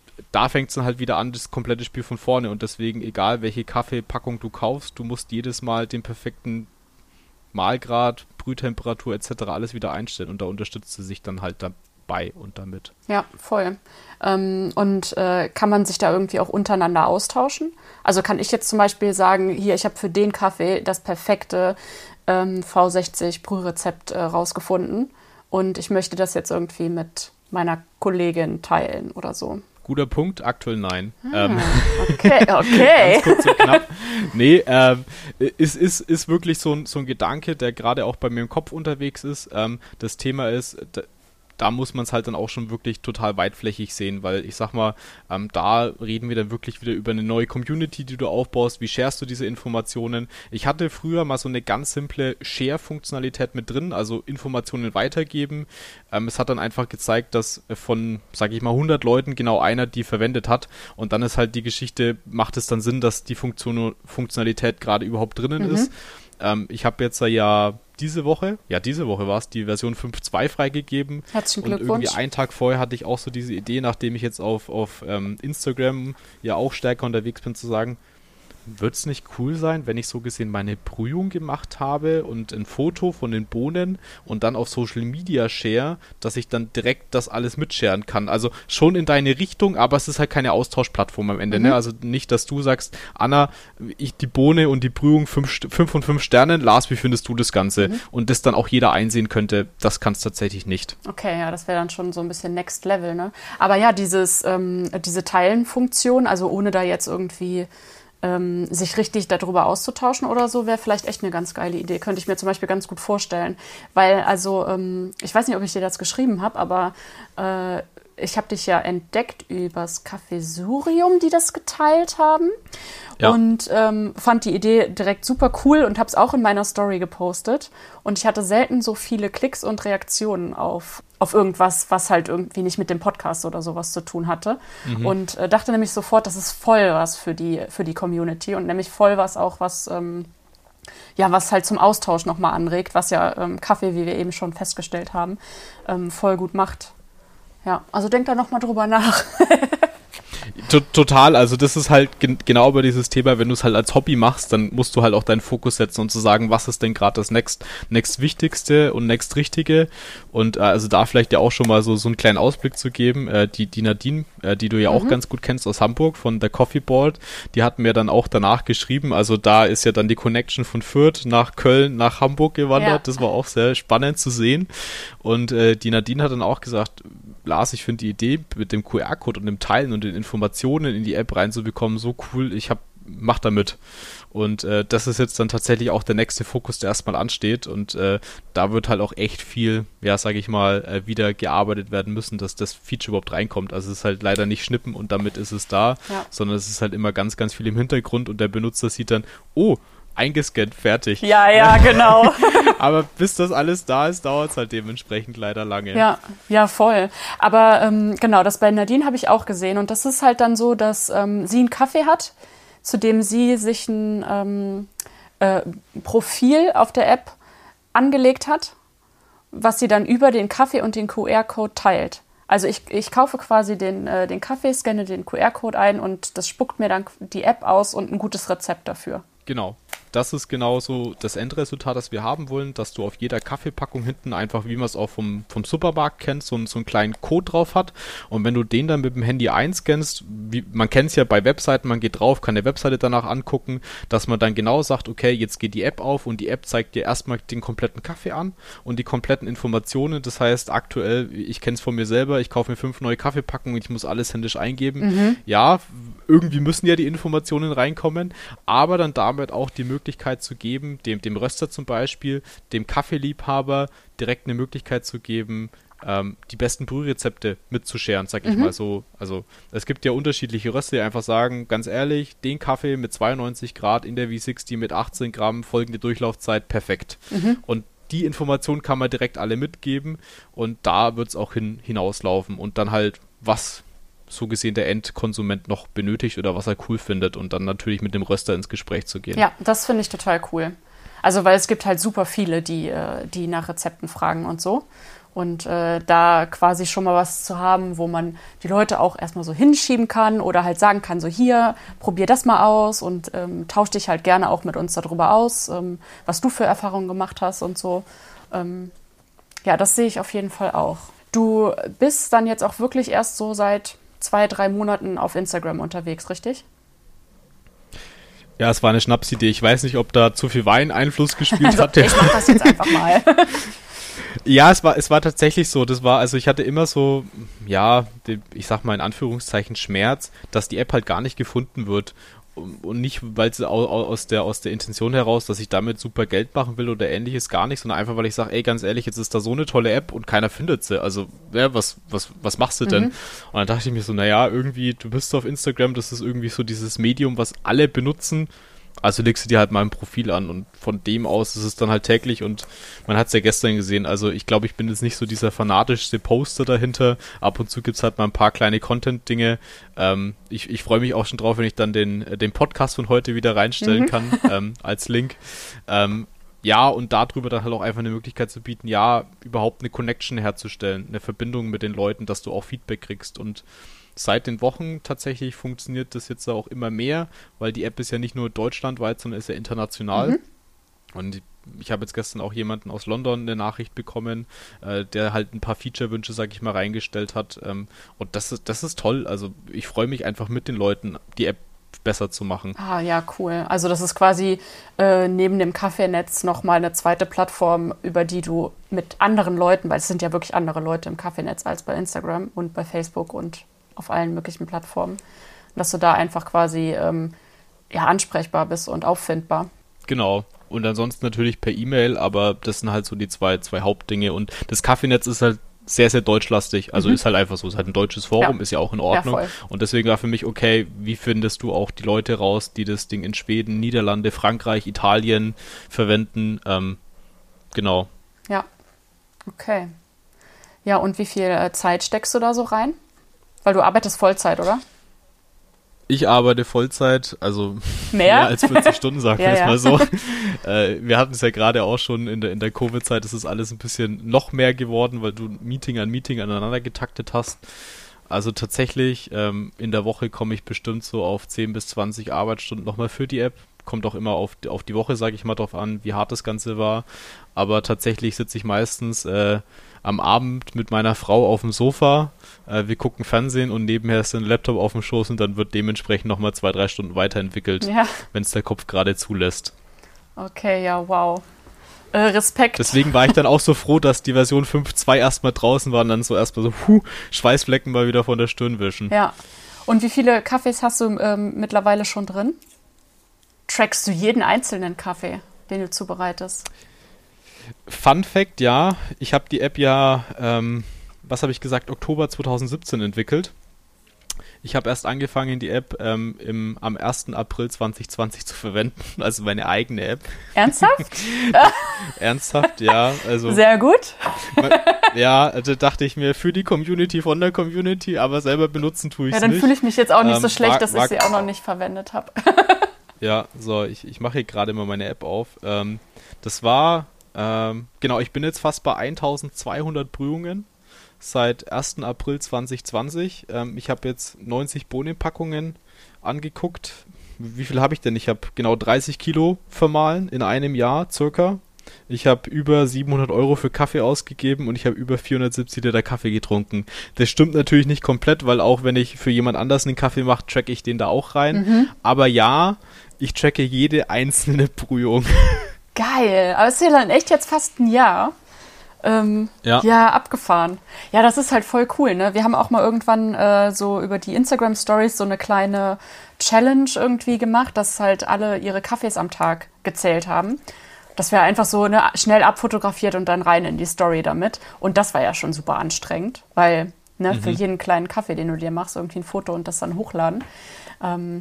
da fängt es dann halt wieder an, das komplette Spiel von vorne und deswegen, egal welche Kaffeepackung du kaufst, du musst jedes Mal den perfekten Mahlgrad, Brühtemperatur et cetera alles wieder einstellen und da unterstützt sie sich dann halt dabei und damit. Ja, voll. Ähm, und äh, kann man sich da irgendwie auch untereinander austauschen? Also kann ich jetzt zum Beispiel sagen, hier, ich habe für den Kaffee das perfekte ähm, V sechzig Brührezept äh, rausgefunden und ich möchte das jetzt irgendwie mit meiner Kollegin teilen oder so. Guter Punkt, aktuell nein. Ah, ähm, okay, okay. Ganz kurz und knapp. Nee, ähm, ist, ist, ist wirklich so ein, so ein Gedanke, der gerade auch bei mir im Kopf unterwegs ist. Ähm, das Thema ist, da, da muss man es halt dann auch schon wirklich total weitflächig sehen, weil ich sag mal, ähm, da reden wir dann wirklich wieder über eine neue Community, die du aufbaust. Wie sharest du diese Informationen? Ich hatte früher mal so eine ganz simple Share-Funktionalität mit drin, also Informationen weitergeben. Ähm, es hat dann einfach gezeigt, dass von, sag ich mal, hundert Leuten genau einer die verwendet hat und dann ist halt die Geschichte, macht es dann Sinn, dass die Funktion, Funktionalität gerade überhaupt drinnen Mhm. ist. Ähm, ich habe jetzt ja diese Woche, ja diese Woche war es, die Version fünf Punkt zwei freigegeben. Herzlichen Und Glückwunsch. irgendwie einen Tag vorher hatte ich auch so diese Idee, nachdem ich jetzt auf, auf ähm, Instagram ja auch stärker unterwegs bin, zu sagen, wird es nicht cool sein, wenn ich so gesehen meine Brühung gemacht habe und ein Foto von den Bohnen und dann auf Social Media share, dass ich dann direkt das alles mitsharen kann. Also schon in deine Richtung, aber es ist halt keine Austauschplattform am Ende. Mhm. Ne? Also nicht, dass du sagst, Anna, ich die Bohne und die Brühung fünf, fünf von fünf Sternen, Lars, wie findest du das Ganze? Mhm. Und das dann auch jeder einsehen könnte, das kann es tatsächlich nicht. Okay, ja, das wäre dann schon so ein bisschen Next Level, ne? Aber ja, dieses, ähm, diese Teilen-Funktion, also ohne da jetzt irgendwie ähm, sich richtig darüber auszutauschen oder so, wäre vielleicht echt eine ganz geile Idee. Könnte ich mir zum Beispiel ganz gut vorstellen. Weil, also, ähm, ich weiß nicht, ob ich dir das geschrieben habe, aber äh, ich habe dich ja entdeckt übers Cafésurium, die das geteilt haben. Ja. Und ähm, fand die Idee direkt super cool und habe es auch in meiner Story gepostet. Und ich hatte selten so viele Klicks und Reaktionen auf, auf irgendwas, was halt irgendwie nicht mit dem Podcast oder sowas zu tun hatte. Mhm. Und äh, dachte nämlich sofort, das ist voll was für die, für die Community und nämlich voll was auch, was, ähm, ja, was halt zum Austausch nochmal anregt, was ja ähm, Kaffee, wie wir eben schon festgestellt haben, ähm, voll gut macht. Ja, also denk da nochmal drüber nach. Total, also das ist halt gen- genau über dieses Thema, wenn du es halt als Hobby machst, dann musst du halt auch deinen Fokus setzen und zu sagen, was ist denn gerade das next, next Wichtigste und next Richtige und äh, also da vielleicht ja auch schon mal so, so einen kleinen Ausblick zu geben, äh, die, die Nadine, äh, die du ja Mhm. auch ganz gut kennst aus Hamburg von der Coffee Board, die hat mir dann auch danach geschrieben, also da ist ja dann die Connection von Fürth nach Köln, nach Hamburg gewandert, Ja. das war auch sehr spannend zu sehen und äh, die Nadine hat dann auch gesagt, Lars, ich finde die Idee mit dem Q R-Code und dem Teilen und den Informationen in die App reinzubekommen so cool. Ich habe mach da mit. Und äh, das ist jetzt dann tatsächlich auch der nächste Fokus, der erstmal ansteht. Und äh, da wird halt auch echt viel, ja, sage ich mal, äh, wieder gearbeitet werden müssen, dass das Feature überhaupt reinkommt. Also es ist halt leider nicht schnippen und damit ist es da, ja. sondern es ist halt immer ganz, ganz viel im Hintergrund und der Benutzer sieht dann, oh, eingescannt, fertig. Ja, ja, genau. Aber bis das alles da ist, dauert es halt dementsprechend leider lange. Ja, ja, voll. Aber ähm, genau, das bei Nadine habe ich auch gesehen. Und das ist halt dann so, dass ähm, sie einen Kaffee hat, zu dem sie sich ein ähm, äh, Profil auf der App angelegt hat, was sie dann über den Kaffee und den Q R-Code teilt. Also ich, ich kaufe quasi den, äh, den Kaffee, scanne den Q R-Code ein und das spuckt mir dann die App aus und ein gutes Rezept dafür. Genau. Das ist genauso das Endresultat, das wir haben wollen, dass du auf jeder Kaffeepackung hinten einfach, wie man es auch vom, vom Supermarkt kennt, so, so einen kleinen Code drauf hat. Und wenn du den dann mit dem Handy einscannst, wie, man kennt es ja bei Webseiten, man geht drauf, kann eine Webseite danach angucken, dass man dann genau sagt, okay, jetzt geht die App auf und die App zeigt dir erstmal den kompletten Kaffee an und die kompletten Informationen. Das heißt, aktuell, ich kenne es von mir selber, ich kaufe mir fünf neue Kaffeepackungen und ich muss alles händisch eingeben. Mhm. Ja, irgendwie müssen ja die Informationen reinkommen, aber dann damit auch die Möglichkeit Möglichkeit zu geben, dem, dem Röster zum Beispiel, dem Kaffeeliebhaber direkt eine Möglichkeit zu geben, ähm, die besten Brührezepte mitzuscheren, sag ich mhm. mal so. Also es gibt ja unterschiedliche Röster, die einfach sagen, ganz ehrlich, den Kaffee mit zweiundneunzig Grad in der V sechzig mit achtzehn Gramm, folgende Durchlaufzeit, perfekt. Mhm. Und die Information kann man direkt alle mitgeben und da wird es auch hin, hinauslaufen und dann halt, was so gesehen der Endkonsument noch benötigt oder was er cool findet und dann natürlich mit dem Röster ins Gespräch zu gehen. Ja, das finde ich total cool. Also weil es gibt halt super viele, die, die nach Rezepten fragen und so. Und äh, da quasi schon mal was zu haben, wo man die Leute auch erstmal so hinschieben kann oder halt sagen kann, so hier, probier das mal aus und ähm, tausch dich halt gerne auch mit uns darüber aus, ähm, was du für Erfahrungen gemacht hast und so. Ähm, ja, das sehe ich auf jeden Fall auch. Du bist dann jetzt auch wirklich erst so seit zwei, drei Monaten auf Instagram unterwegs, richtig? Ja, es war eine Schnapsidee. Ich weiß nicht, ob da zu viel Wein Einfluss gespielt also, hatte. Ich mach das jetzt einfach mal. Ja, es war, es war tatsächlich so. Das war, also ich hatte immer so, ja, den, ich sag mal in Anführungszeichen Schmerz, dass die App halt gar nicht gefunden wird. Und nicht, weil sie aus der, aus der Intention heraus, dass ich damit super Geld machen will oder ähnliches, gar nicht, sondern einfach, weil ich sage, ey, ganz ehrlich, jetzt ist da so eine tolle App und keiner findet sie. Also, ja, was, was, was machst du denn? Mhm. Und dann dachte ich mir so, naja, irgendwie, du bist auf Instagram, das ist irgendwie so dieses Medium, was alle benutzen. Also legst du dir halt mal ein Profil an und von dem aus ist es dann halt täglich und man hat es ja gestern gesehen, also ich glaube, ich bin jetzt nicht so dieser fanatischste Poster dahinter, ab und zu gibt es halt mal ein paar kleine Content-Dinge, ähm, ich, ich freue mich auch schon drauf, wenn ich dann den, den Podcast von heute wieder reinstellen mhm. kann, ähm, als Link, ähm, ja, und darüber dann halt auch einfach eine Möglichkeit zu bieten, ja, überhaupt eine Connection herzustellen, eine Verbindung mit den Leuten, dass du auch Feedback kriegst und seit den Wochen tatsächlich funktioniert das jetzt auch immer mehr, weil die App ist ja nicht nur deutschlandweit, sondern ist ja international. Mhm. Und ich habe jetzt gestern auch jemanden aus London eine Nachricht bekommen, äh, der halt ein paar Feature-Wünsche, sag ich mal, reingestellt hat. Ähm, und das ist, das ist toll. Also ich freue mich einfach mit den Leuten, die App besser zu machen. Ah ja, cool. Also das ist quasi äh, neben dem Kaffeenetz nochmal eine zweite Plattform, über die du mit anderen Leuten, weil es sind ja wirklich andere Leute im Kaffeenetz als bei Instagram und bei Facebook und auf allen möglichen Plattformen, dass du da einfach quasi ähm, ja, ansprechbar bist und auffindbar. Genau. Und ansonsten natürlich per E-Mail, aber das sind halt so die zwei, zwei Hauptdinge. Und das Kaffeenetz ist halt sehr, sehr deutschlastig. Also mhm. ist halt einfach so, ist halt ein deutsches Forum, ja. ist ja auch in Ordnung. Ja, und deswegen war für mich, okay, wie findest du auch die Leute raus, die das Ding in Schweden, Niederlande, Frankreich, Italien verwenden? Ähm, genau. Ja, okay. Ja, und wie viel Zeit steckst du da so rein? Weil du arbeitest Vollzeit, oder? Ich arbeite Vollzeit, also mehr, mehr als vierzig Stunden, sagen wir ja, es ja. mal so. Äh, wir hatten es ja gerade auch schon in der, in der Covid-Zeit, ist es alles ein bisschen noch mehr geworden, weil du Meeting an Meeting aneinander getaktet hast. Also tatsächlich, ähm, in der Woche komme ich bestimmt so auf zehn bis zwanzig Arbeitsstunden nochmal für die App. Kommt auch immer auf, auf die Woche, sage ich mal, drauf an, wie hart das Ganze war. Aber tatsächlich sitze ich meistens äh, am Abend mit meiner Frau auf dem Sofa, äh, wir gucken Fernsehen und nebenher ist ein Laptop auf dem Schoß und dann wird dementsprechend nochmal zwei, drei Stunden weiterentwickelt, ja. wenn es der Kopf gerade zulässt. Okay, ja, wow. Äh, Respekt. Deswegen war ich dann auch so froh, dass die Version fünf Punkt zwei erstmal draußen war und dann so erstmal so, puh, Schweißflecken mal wieder von der Stirn wischen. Ja. Und wie viele Kaffees hast du ähm, mittlerweile schon drin? trackst du jeden einzelnen Kaffee, den du zubereitest? Fun Fact, ja. Ich habe die App ja, ähm, was habe ich gesagt, Oktober zwanzig siebzehn entwickelt. Ich habe erst angefangen, die App ähm, im, am ersten April zwanzig zwanzig zu verwenden, also meine eigene App. Ernsthaft? Ernsthaft, ja. Also, sehr gut. Ja, da dachte ich mir, für die Community, von der Community, aber selber benutzen tue ich es nicht. Ja, dann fühle ich mich jetzt auch nicht ähm, so schlecht, war, dass war, ich sie auch noch nicht verwendet habe. Ja, so, ich, ich mache hier gerade mal meine App auf. Ähm, das war, ähm, genau, ich bin jetzt fast bei eintausendzweihundert Brühungen. Seit ersten April zwanzig zwanzig. Ähm, ich habe jetzt neunzig Bohnenpackungen angeguckt. Wie viel habe ich denn? Ich habe genau dreißig Kilo vermahlen in einem Jahr circa. Ich habe über siebenhundert Euro für Kaffee ausgegeben und ich habe über vierhundertsiebzig Liter Kaffee getrunken. Das stimmt natürlich nicht komplett, weil auch wenn ich für jemand anders einen Kaffee mache, tracke ich den da auch rein. Mhm. Aber ja, ich tracke jede einzelne Brühung. Geil, aber es ist ja dann echt jetzt fast ein Jahr. Ähm, ja. ja, abgefahren. Ja, das ist halt voll cool, ne? Wir haben auch mal irgendwann äh, so über die Instagram-Stories so eine kleine Challenge irgendwie gemacht, dass halt alle ihre Kaffees am Tag gezählt haben. Das wäre einfach so ne, schnell abfotografiert und dann rein in die Story damit. Und das war ja schon super anstrengend, weil ne, mhm. für jeden kleinen Kaffee, den du dir machst, irgendwie ein Foto und das dann hochladen. Ähm,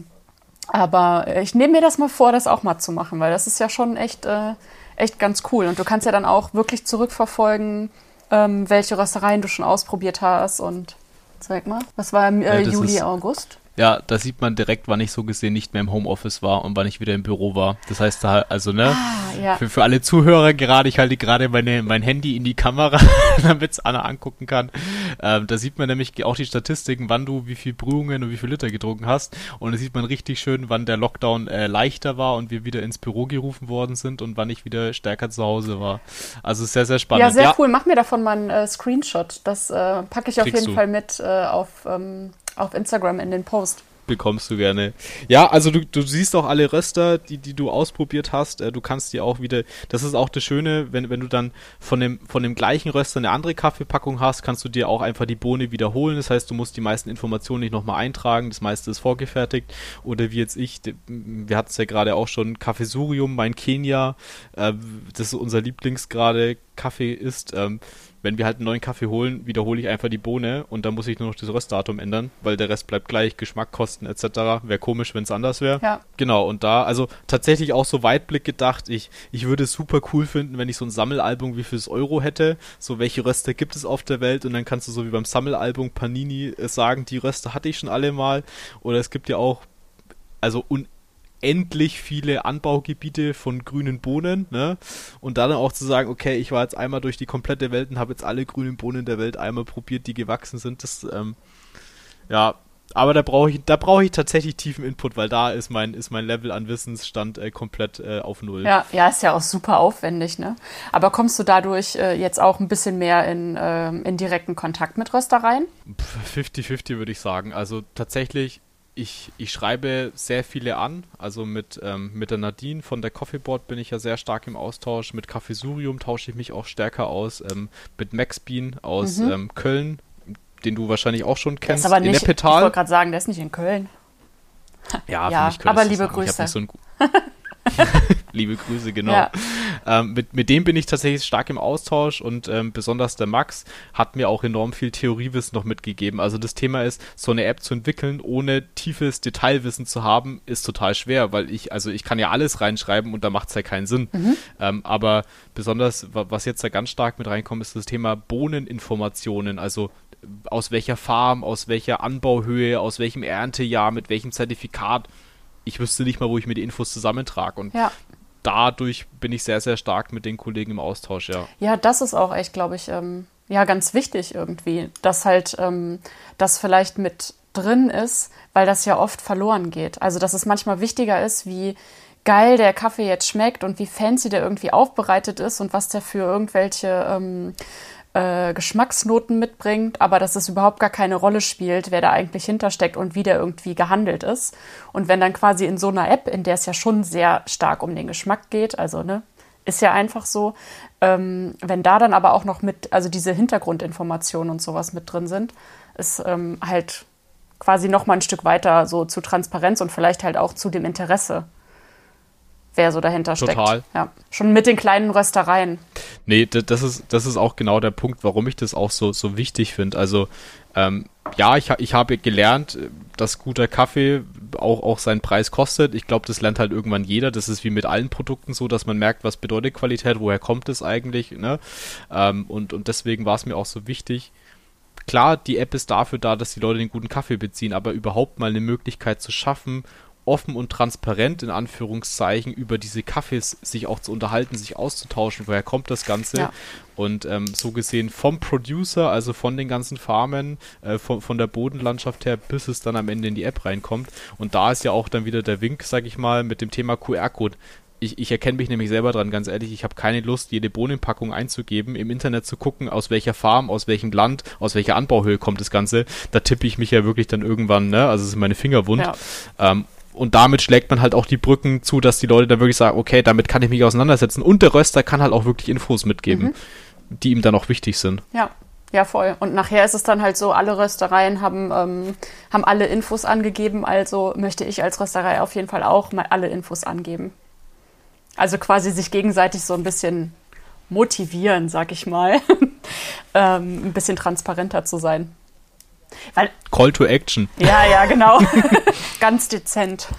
aber ich nehme mir das mal vor, das auch mal zu machen, weil das ist ja schon echt... Äh, echt ganz cool. Und du kannst ja dann auch wirklich zurückverfolgen, ähm, welche Röstereien du schon ausprobiert hast. Und zeig mal, was war im äh, ja, Juli, ist, August? Ja, da sieht man direkt, wann ich so gesehen nicht mehr im Homeoffice war und wann ich wieder im Büro war. Das heißt, da, also ne, ah, ja. für, für alle Zuhörer gerade, ich halte gerade meine, mein Handy in die Kamera, damit es Anna angucken kann. Ähm, da sieht man nämlich auch die Statistiken, wann du wie viel Brühungen und wie viel Liter getrunken hast. Und da sieht man richtig schön, wann der Lockdown äh, leichter war und wir wieder ins Büro gerufen worden sind und wann ich wieder stärker zu Hause war. Also sehr, sehr spannend. Ja, sehr ja. cool. Mach mir davon mal einen äh, Screenshot. Das äh, packe ich auf Kriegst jeden du. Fall mit äh, auf... Ähm auf Instagram in den Post. Bekommst du gerne. Ja, also du, du siehst auch alle Röster, die, die du ausprobiert hast. Du kannst die auch wieder, das ist auch das Schöne, wenn, wenn du dann von dem, von dem gleichen Röster eine andere Kaffeepackung hast, kannst du dir auch einfach die Bohne wiederholen. Das heißt, du musst die meisten Informationen nicht nochmal eintragen. Das meiste ist vorgefertigt. Oder wie jetzt ich, wir hatten es ja gerade auch schon, Kaffeesurium, mein Kenia, äh, das ist unser Lieblings gerade Kaffee ist, ähm, wenn wir halt einen neuen Kaffee holen, wiederhole ich einfach die Bohne und dann muss ich nur noch das Röstdatum ändern, weil der Rest bleibt gleich, Geschmack, Kosten et cetera. Wäre komisch, wenn es anders wäre. Ja. Genau, und da, also tatsächlich auch so Weitblick gedacht, ich, ich würde es super cool finden, wenn ich so ein Sammelalbum wie fürs Euro hätte, so welche Röster gibt es auf der Welt und dann kannst du so wie beim Sammelalbum Panini sagen, die Röster hatte ich schon alle mal oder es gibt ja auch, also unendlich endlich viele Anbaugebiete von grünen Bohnen, ne? Und dann auch zu sagen, okay, ich war jetzt einmal durch die komplette Welt und habe jetzt alle grünen Bohnen der Welt einmal probiert, die gewachsen sind. Das, ähm, ja, aber da brauche ich, da brauche ich tatsächlich tiefen Input, weil da ist mein, ist mein Level an Wissensstand äh, komplett äh, auf Null. Ja, ja, ist ja auch super aufwendig, ne? Aber kommst du dadurch äh, jetzt auch ein bisschen mehr in, äh, in direkten Kontakt mit Röstereien? fünfzig fünfzig würde ich sagen. Also tatsächlich, Ich, ich schreibe sehr viele an, also mit, ähm, mit der Nadine von der Coffeeboard bin ich ja sehr stark im Austausch, mit Kaffeesurium tausche ich mich auch stärker aus, ähm, mit Max Bean aus mhm. ähm, Köln, den du wahrscheinlich auch schon kennst, der ist aber nicht, in Neppetal. Ich wollte gerade sagen, der ist nicht in Köln. Ja, ja für mich aber liebe Grüße. Ich hab nicht so ein Liebe Grüße, genau. Ja. Ähm, mit, mit dem bin ich tatsächlich stark im Austausch und ähm, besonders der Max hat mir auch enorm viel Theoriewissen noch mitgegeben. Also das Thema ist, so eine App zu entwickeln, ohne tiefes Detailwissen zu haben, ist total schwer, weil ich, also ich kann ja alles reinschreiben und da macht es ja keinen Sinn. Mhm. Ähm, aber besonders, was jetzt da ganz stark mit reinkommt, ist das Thema Bohneninformationen, also aus welcher Farm, aus welcher Anbauhöhe, aus welchem Erntejahr, mit welchem Zertifikat. Ich wüsste nicht mal, wo ich mir die Infos zusammentrage. Und ja. dadurch bin ich sehr, sehr stark mit den Kollegen im Austausch, ja. Ja, das ist auch echt, glaube ich, ähm, ja, ganz wichtig irgendwie, dass halt ähm, das vielleicht mit drin ist, weil das ja oft verloren geht. Also, dass es manchmal wichtiger ist, wie geil der Kaffee jetzt schmeckt und wie fancy der irgendwie aufbereitet ist und was der für irgendwelche ähm, äh, Geschmacksnoten mitbringt, aber dass es überhaupt gar keine Rolle spielt, wer da eigentlich hintersteckt und wie der irgendwie gehandelt ist. Und wenn dann quasi in so einer App, in der es ja schon sehr stark um den Geschmack geht, also ne, ist ja einfach so, ähm, wenn da dann aber auch noch mit, also diese Hintergrundinformationen und sowas mit drin sind, ist ähm, halt quasi noch mal ein Stück weiter so zu Transparenz und vielleicht halt auch zu dem Interesse wer so dahinter steckt. Total. Ja, schon mit den kleinen Röstereien. Nee, das ist, das ist auch genau der Punkt, warum ich das auch so, so wichtig finde. Also, ähm, ja, ich, ich habe gelernt, dass guter Kaffee auch, auch seinen Preis kostet. Ich glaube, das lernt halt irgendwann jeder. Das ist wie mit allen Produkten so, dass man merkt, was bedeutet Qualität, woher kommt es eigentlich, ne? Ähm, und, und deswegen war es mir auch so wichtig. Klar, die App ist dafür da, dass die Leute den guten Kaffee beziehen, aber überhaupt mal eine Möglichkeit zu schaffen, offen und transparent in Anführungszeichen über diese Kaffees sich auch zu unterhalten, sich auszutauschen, woher kommt das Ganze, Ja. und ähm, so gesehen vom Producer, also von den ganzen Farmen, äh, von, von der Bodenlandschaft her, bis es dann am Ende in die App reinkommt. Und da ist ja auch dann wieder der Wink, sag ich mal, mit dem Thema Q R-Code. Ich, ich erkenne mich nämlich selber dran, ganz ehrlich, ich habe keine Lust, jede Bohnenpackung einzugeben, im Internet zu gucken, aus welcher Farm, aus welchem Land, aus welcher Anbauhöhe kommt das Ganze. Da tippe ich mich ja wirklich dann irgendwann, ne, also es sind meine Finger wund. Ja. Ähm, und damit schlägt man halt auch die Brücken zu, dass die Leute dann wirklich sagen, okay, damit kann ich mich auseinandersetzen. Und der Röster kann halt auch wirklich Infos mitgeben, mhm. die ihm dann auch wichtig sind. Ja. Ja, voll. Und nachher ist es dann halt so, alle Röstereien haben, ähm, haben alle Infos angegeben, also möchte ich als Rösterei auf jeden Fall auch mal alle Infos angeben. Also quasi sich gegenseitig so ein bisschen motivieren, sag ich mal, ähm, ein bisschen transparenter zu sein. Weil, Call to Action. ja, ja, genau. Ganz dezent.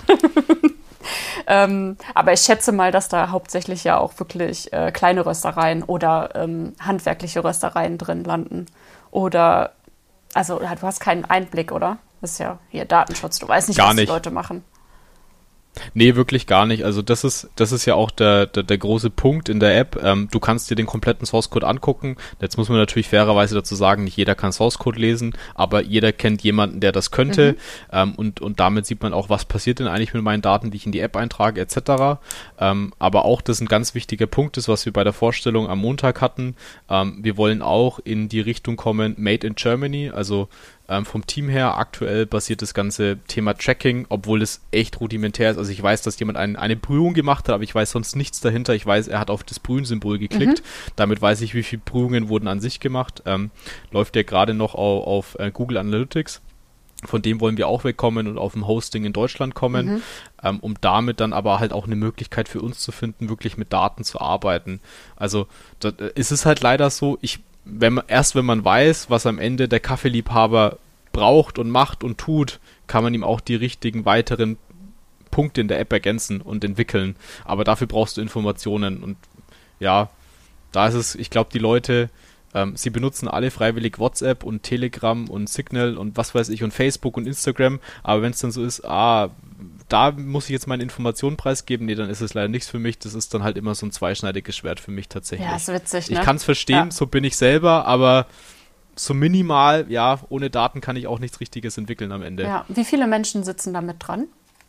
ähm, aber ich schätze mal, dass da hauptsächlich ja auch wirklich äh, kleine Röstereien oder ähm, handwerkliche Röstereien drin landen. Oder, also du hast keinen Einblick, oder? Das ist ja hier Datenschutz. Du weißt nicht, Gar was nicht. die Leute machen. Nee, wirklich gar nicht. Also das ist das ist ja auch der, der, der große Punkt in der App. Ähm, du kannst dir den kompletten Source-Code angucken. Jetzt muss man natürlich fairerweise dazu sagen, nicht jeder kann Source-Code lesen, aber jeder kennt jemanden, der das könnte. Mhm. Ähm, und, und damit sieht man auch, was passiert denn eigentlich mit meinen Daten, die ich in die App eintrage, et cetera. Ähm, aber auch, das ein ganz wichtiger Punkt ist, was wir bei der Vorstellung am Montag hatten. Ähm, wir wollen auch in die Richtung kommen, Made in Germany, also Ähm, vom Team her, aktuell basiert das ganze Thema Tracking, obwohl es echt rudimentär ist. Also ich weiß, dass jemand ein, eine Brühung gemacht hat, aber ich weiß sonst nichts dahinter. Ich weiß, er hat auf das Brühen-Symbol geklickt. Mhm. Damit weiß ich, wie viele Brühungen wurden an sich gemacht. Ähm, läuft ja gerade noch auf, auf äh, Google Analytics. Von dem wollen wir auch wegkommen und auf dem Hosting in Deutschland kommen, mhm. ähm, um damit dann aber halt auch eine Möglichkeit für uns zu finden, wirklich mit Daten zu arbeiten. Also das, äh, ist es halt leider so, ich Wenn man, erst wenn man weiß, was am Ende der Kaffeeliebhaber braucht und macht und tut, kann man ihm auch die richtigen weiteren Punkte in der App ergänzen und entwickeln. Aber dafür brauchst du Informationen. Und ja, da ist es, ich glaube, die Leute, ähm, sie benutzen alle freiwillig WhatsApp und Telegram und Signal und was weiß ich und Facebook und Instagram. Aber wenn es dann so ist, ah, da muss ich jetzt meine Informationen preisgeben, nee, dann ist es leider nichts für mich. Das ist dann halt immer so ein zweischneidiges Schwert für mich tatsächlich. Ja, ist witzig, ne? Ich kann es verstehen, ja. So bin ich selber, aber so minimal, ja, ohne Daten kann ich auch nichts Richtiges entwickeln am Ende. Ja, wie viele Menschen sitzen da mit dran?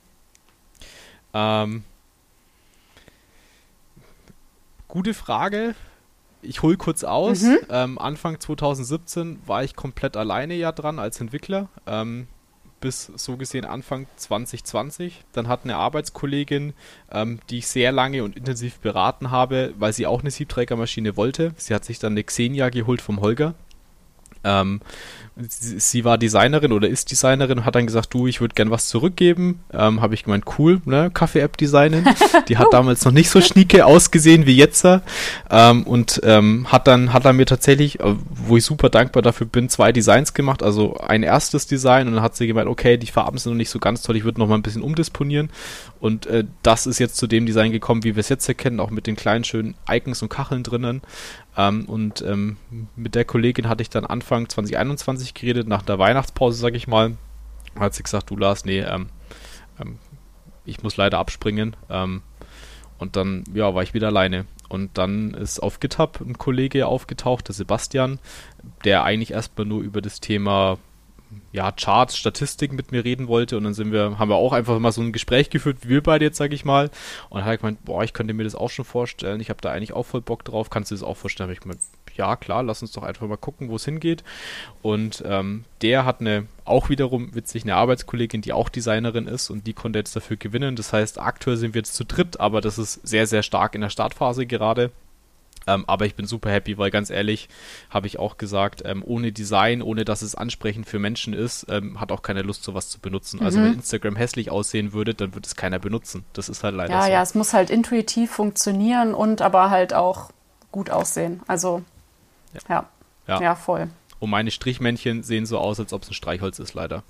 Ähm, gute Frage. Ich hole kurz aus. Mhm. Ähm, Anfang zwanzig siebzehn war ich komplett alleine ja dran als Entwickler. Ähm, bis so gesehen Anfang zwanzig zwanzig. Dann hat eine Arbeitskollegin, ähm, die ich sehr lange und intensiv beraten habe, weil sie auch eine Siebträgermaschine wollte. Sie hat sich dann eine Xenia geholt vom Holger. Ähm, sie, sie war Designerin oder ist Designerin und hat dann gesagt, du, ich würde gern was zurückgeben. Ähm, habe ich gemeint, cool, ne, Kaffee-App designen. Die hat damals noch nicht so schnieke ausgesehen wie jetzt. Ähm, und ähm, hat dann hat dann mir tatsächlich, äh, wo ich super dankbar dafür bin, zwei Designs gemacht. Also ein erstes Design und dann hat sie gemeint, okay, die Farben sind noch nicht so ganz toll, ich würde noch mal ein bisschen umdisponieren. Und äh, das ist jetzt zu dem Design gekommen, wie wir es jetzt erkennen, auch mit den kleinen schönen Icons und Kacheln drinnen. Ähm, und ähm, mit der Kollegin hatte ich dann Anfang zwanzig einundzwanzig geredet, nach der Weihnachtspause, sag ich mal. Hat sie gesagt, du Lars, nee, ähm, ähm, ich muss leider abspringen. Ähm, und dann, ja, war ich wieder alleine. Und dann ist auf GitHub ein Kollege aufgetaucht, der Sebastian, der eigentlich erstmal nur über das Thema ja, Charts, Statistiken mit mir reden wollte und dann sind wir, haben wir auch einfach mal so ein Gespräch geführt, wie wir beide jetzt, sag ich mal, und dann hat er gemeint, boah, ich könnte mir das auch schon vorstellen, ich habe da eigentlich auch voll Bock drauf, kannst du das auch vorstellen? Hab ich gemeint, ja, klar, lass uns doch einfach mal gucken, wo es hingeht. Und ähm, der hat eine, auch wiederum witzig, eine Arbeitskollegin, die auch Designerin ist und die konnte jetzt dafür gewinnen, das heißt, aktuell sind wir jetzt zu dritt, aber das ist sehr, sehr stark in der Startphase gerade. Ähm, aber ich bin super happy, weil ganz ehrlich, habe ich auch gesagt, ähm, ohne Design, ohne dass es ansprechend für Menschen ist, ähm, hat auch keiner Lust, sowas zu benutzen. Mhm. Also wenn Instagram hässlich aussehen würde, dann wird es keiner benutzen. Das ist halt leider ja, so. Ja, ja, es muss halt intuitiv funktionieren und aber halt auch gut aussehen. Also, ja, ja, ja. ja voll. Und meine Strichmännchen sehen so aus, als ob es ein Streichholz ist, leider.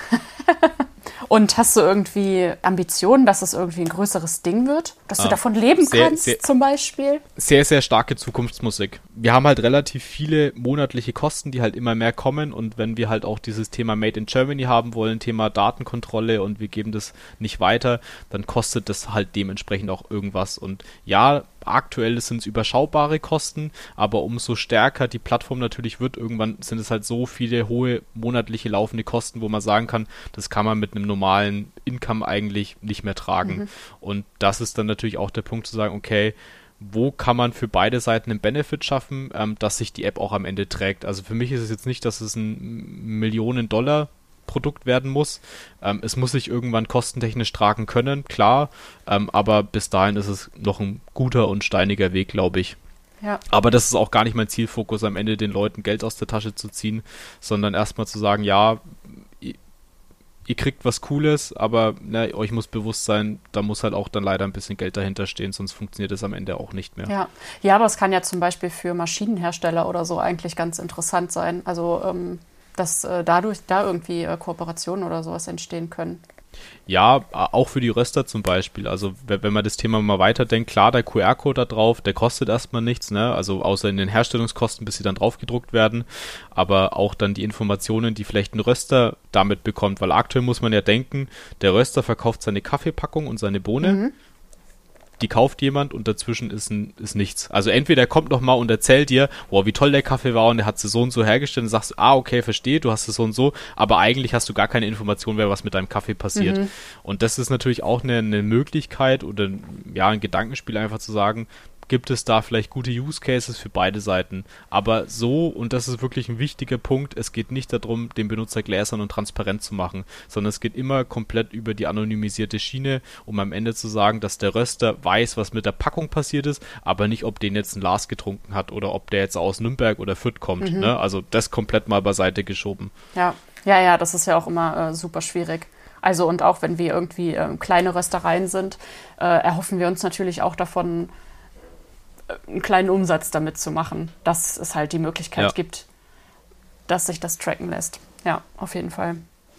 Und hast du irgendwie Ambitionen, dass es irgendwie ein größeres Ding wird? Dass du ähm, davon leben sehr, kannst, sehr, zum Beispiel? Sehr, sehr starke Zukunftsmusik. Wir haben halt relativ viele monatliche Kosten, die halt immer mehr kommen. Und wenn wir halt auch dieses Thema Made in Germany haben wollen, Thema Datenkontrolle und wir geben das nicht weiter, dann kostet das halt dementsprechend auch irgendwas. Und ja, aktuell sind es überschaubare Kosten, aber umso stärker die Plattform natürlich wird, irgendwann sind es halt so viele hohe monatliche laufende Kosten, wo man sagen kann, das kann man mit einem normalen Income eigentlich nicht mehr tragen. Mhm. Und das ist dann natürlich auch der Punkt zu sagen, okay, wo kann man für beide Seiten einen Benefit schaffen, ähm, dass sich die App auch am Ende trägt. Also für mich ist es jetzt nicht, dass es ein Millionen-Dollar Produkt werden muss. Ähm, es muss sich irgendwann kostentechnisch tragen können, klar, ähm, aber bis dahin ist es noch ein guter und steiniger Weg, glaube ich. Ja. Aber das ist auch gar nicht mein Zielfokus, am Ende den Leuten Geld aus der Tasche zu ziehen, sondern erstmal zu sagen, ja, ihr, ihr kriegt was Cooles, aber ne, euch muss bewusst sein, da muss halt auch dann leider ein bisschen Geld dahinter stehen, sonst funktioniert es am Ende auch nicht mehr. Ja. ja, aber es kann ja zum Beispiel für Maschinenhersteller oder so eigentlich ganz interessant sein. Also ähm dass äh, dadurch da irgendwie äh, Kooperationen oder sowas entstehen können. Ja, auch für die Röster zum Beispiel. Also wenn man das Thema mal weiterdenkt, klar, der Q R-Code da drauf, der kostet erstmal nichts, ne? Also außer in den Herstellungskosten, bis sie dann drauf gedruckt werden. Aber auch dann die Informationen, die vielleicht ein Röster damit bekommt, weil aktuell muss man ja denken, der Röster verkauft seine Kaffeepackung und seine Bohne. Mhm. Die kauft jemand und dazwischen ist, ein, ist nichts. Also entweder er kommt noch mal und erzählt dir, wow, wie toll der Kaffee war und er hat sie so und so hergestellt und sagst, ah, okay, verstehe, du hast es so und so, aber eigentlich hast du gar keine Information mehr, was mit deinem Kaffee passiert. Mhm. Und das ist natürlich auch eine, eine Möglichkeit oder ja, ein Gedankenspiel einfach zu sagen, gibt es da vielleicht gute Use Cases für beide Seiten. Aber so, und das ist wirklich ein wichtiger Punkt, es geht nicht darum, den Benutzer gläsern und transparent zu machen, sondern es geht immer komplett über die anonymisierte Schiene, um am Ende zu sagen, dass der Röster weiß, was mit der Packung passiert ist, aber nicht, ob den jetzt ein Lars getrunken hat oder ob der jetzt aus Nürnberg oder Fürth kommt. Mhm. Ne? Also das komplett mal beiseite geschoben. Ja, ja, ja, das ist ja auch immer äh, super schwierig. Also und auch wenn wir irgendwie äh, kleine Röstereien sind, äh, erhoffen wir uns natürlich auch davon, einen kleinen Umsatz damit zu machen, dass es halt die Möglichkeit ja. gibt, dass sich das tracken lässt. Ja, auf jeden Fall.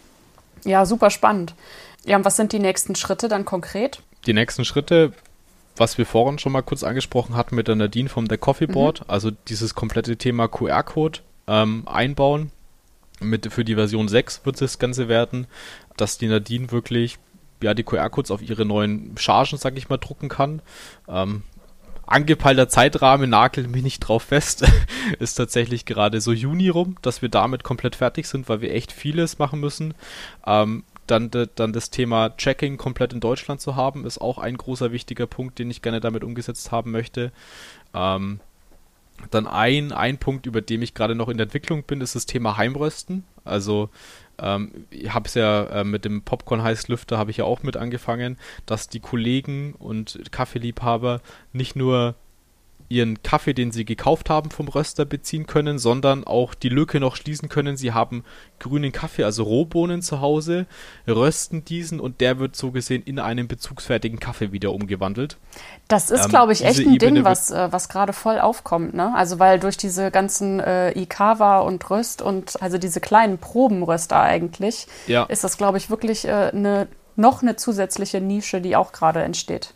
Ja, super spannend. Ja, und was sind die nächsten Schritte dann konkret? Die nächsten Schritte, was wir vorhin schon mal kurz angesprochen hatten mit der Nadine vom The Coffee Board, mhm. also dieses komplette Thema Q R-Code ähm, einbauen. Mit, für die Version sechs wird das Ganze werden, dass die Nadine wirklich ja, die Q R-Codes auf ihre neuen Chargen, sag ich mal, drucken kann. Ähm, Angepeilter Zeitrahmen, nagelt mich nicht drauf fest, ist tatsächlich gerade so Juni rum, dass wir damit komplett fertig sind, weil wir echt vieles machen müssen. Ähm, dann, de, dann das Thema Tracking komplett in Deutschland zu haben, ist auch ein großer wichtiger Punkt, den ich gerne damit umgesetzt haben möchte. Ähm, dann ein, ein Punkt, über den ich gerade noch in der Entwicklung bin, ist das Thema Heimrösten. Also Ähm, ich habe es ja äh, mit dem Popcorn-Heißlüfter habe ich ja auch mit angefangen, dass die Kollegen und Kaffeeliebhaber nicht nur ihren Kaffee, den sie gekauft haben, vom Röster beziehen können, sondern auch die Lücke noch schließen können. Sie haben grünen Kaffee, also Rohbohnen zu Hause, rösten diesen und der wird so gesehen in einen bezugsfertigen Kaffee wieder umgewandelt. Das ist, ähm, glaube ich, echt ein Ebene Ding, was, äh, was gerade voll aufkommt, ne? Also weil durch diese ganzen äh, Ikawa und Röst und also diese kleinen Probenröster eigentlich, ja. ist das, glaube ich, wirklich äh, eine, noch eine zusätzliche Nische, die auch gerade entsteht.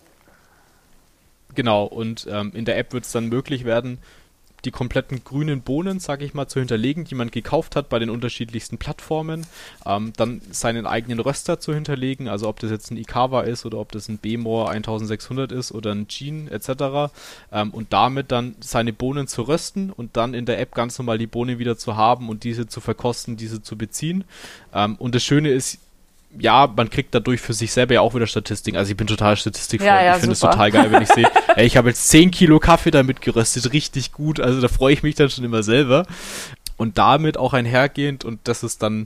Genau, und ähm, in der App wird es dann möglich werden, die kompletten grünen Bohnen, sage ich mal, zu hinterlegen, die man gekauft hat bei den unterschiedlichsten Plattformen, ähm, dann seinen eigenen Röster zu hinterlegen, also ob das jetzt ein Ikawa ist oder ob das ein Bemor sechzehnhundert ist oder ein Gene et cetera ähm, und damit dann seine Bohnen zu rösten und dann in der App ganz normal die Bohnen wieder zu haben und diese zu verkosten, diese zu beziehen. Ähm, und das Schöne ist, ja, man kriegt dadurch für sich selber ja auch wieder Statistiken. Also ich bin total Statistikfreund. Ja, ja, ich finde es total geil, wenn ich sehe, ey, ich habe jetzt zehn Kilo Kaffee damit geröstet, richtig gut. Also da freue ich mich dann schon immer selber. Und damit auch einhergehend, und das ist dann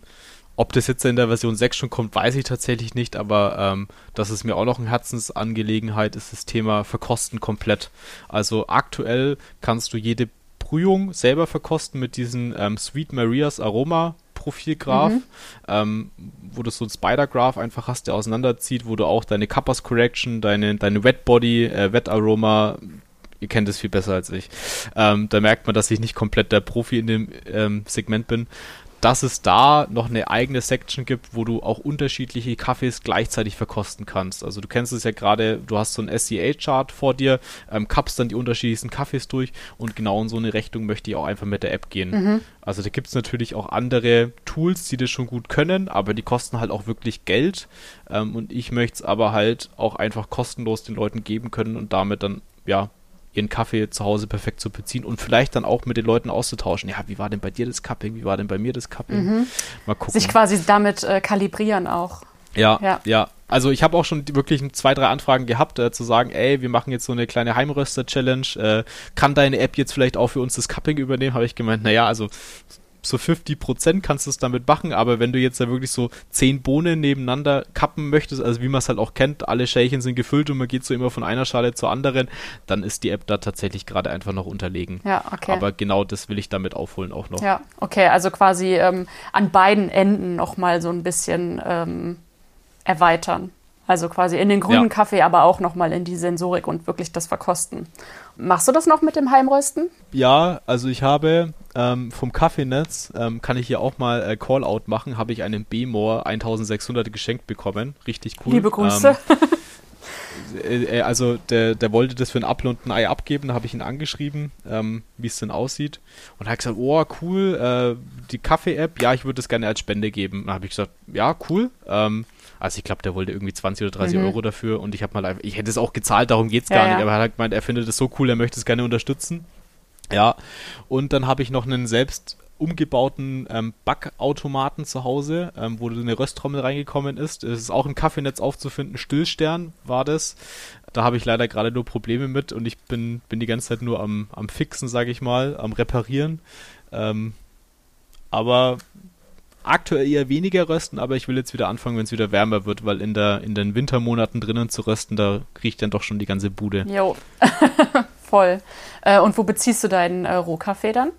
Ob das jetzt in der Version sechs schon kommt, weiß ich tatsächlich nicht, aber ähm, das ist mir auch noch eine Herzensangelegenheit, ist das Thema Verkosten komplett. Also aktuell kannst du jede Brühung selber verkosten mit diesem ähm, Sweet Marias Aroma Profilgraph, mhm. ähm, wo du so ein Spider-Graph einfach hast, der auseinanderzieht, wo du auch deine Kappas Correction, deine, deine Wet Body, äh, Wet Aroma, ihr kennt es viel besser als ich, ähm, da merkt man, dass ich nicht komplett der Profi in dem ähm, Segment bin, dass es da noch eine eigene Section gibt, wo du auch unterschiedliche Kaffees gleichzeitig verkosten kannst. Also du kennst es ja gerade, du hast so ein S C A-Chart vor dir, ähm, kappst dann die unterschiedlichsten Kaffees durch und genau in so eine Richtung möchte ich auch einfach mit der App gehen. Mhm. Also da gibt es natürlich auch andere Tools, die das schon gut können, aber die kosten halt auch wirklich Geld ähm, und ich möchte es aber halt auch einfach kostenlos den Leuten geben können und damit dann, ja, ihren Kaffee zu Hause perfekt zu beziehen und vielleicht dann auch mit den Leuten auszutauschen. Ja, wie war denn bei dir das Cupping? Wie war denn bei mir das Cupping? Mhm. Mal gucken. Sich quasi damit äh, kalibrieren auch. Ja, ja. ja. Also ich habe auch schon wirklich zwei, drei Anfragen gehabt, äh, zu sagen, ey, wir machen jetzt so eine kleine Heimröster-Challenge. Äh, kann deine App jetzt vielleicht auch für uns das Cupping übernehmen? Habe ich gemeint, naja, also so fünfzig Prozent kannst du es damit machen, aber wenn du jetzt da wirklich so zehn Bohnen nebeneinander kappen möchtest, also wie man es halt auch kennt, alle Schälchen sind gefüllt und man geht so immer von einer Schale zur anderen, dann ist die App da tatsächlich gerade einfach noch unterlegen. Ja, okay. Aber genau das will ich damit aufholen auch noch. Ja, okay, also quasi ähm, an beiden Enden nochmal so ein bisschen ähm, erweitern. Also quasi in den grünen ja. Kaffee, aber auch nochmal in die Sensorik und wirklich das Verkosten. Machst du das noch mit dem Heimrösten? Ja, also ich habe ähm, vom Kaffeenetz, ähm, kann ich hier auch mal äh, Call-Out machen, habe ich einen B-More eintausendsechshundert geschenkt bekommen. Richtig cool. Liebe Grüße. Ähm, äh, also der, der wollte das für ein Apfel und ein Ei abgeben, da habe ich ihn angeschrieben, ähm, wie es denn aussieht. Und er hat gesagt, oh cool, äh, die Kaffee-App, ja, ich würde das gerne als Spende geben. Dann habe ich gesagt, ja, cool. Ähm, Also ich glaube, der wollte irgendwie zwanzig oder dreißig mhm. Euro dafür und ich habe mal einfach, ich hätte es auch gezahlt, darum geht es ja, gar nicht, ja. aber er hat gemeint, er findet es so cool, er möchte es gerne unterstützen. Ja, und dann habe ich noch einen selbst umgebauten ähm, Backautomaten zu Hause, ähm, wo eine Rösttrommel reingekommen ist. Es ist auch im Kaffeenetz aufzufinden, Stillstern war das. Da habe ich leider gerade nur Probleme mit und ich bin, bin die ganze Zeit nur am, am Fixen, sage ich mal, am Reparieren. Ähm, aber aktuell eher weniger rösten, aber ich will jetzt wieder anfangen, wenn es wieder wärmer wird, weil in der in den Wintermonaten drinnen zu rösten, da riecht dann doch schon die ganze Bude. Jo, voll. Äh, und wo beziehst du deinen äh, Rohkaffee dann?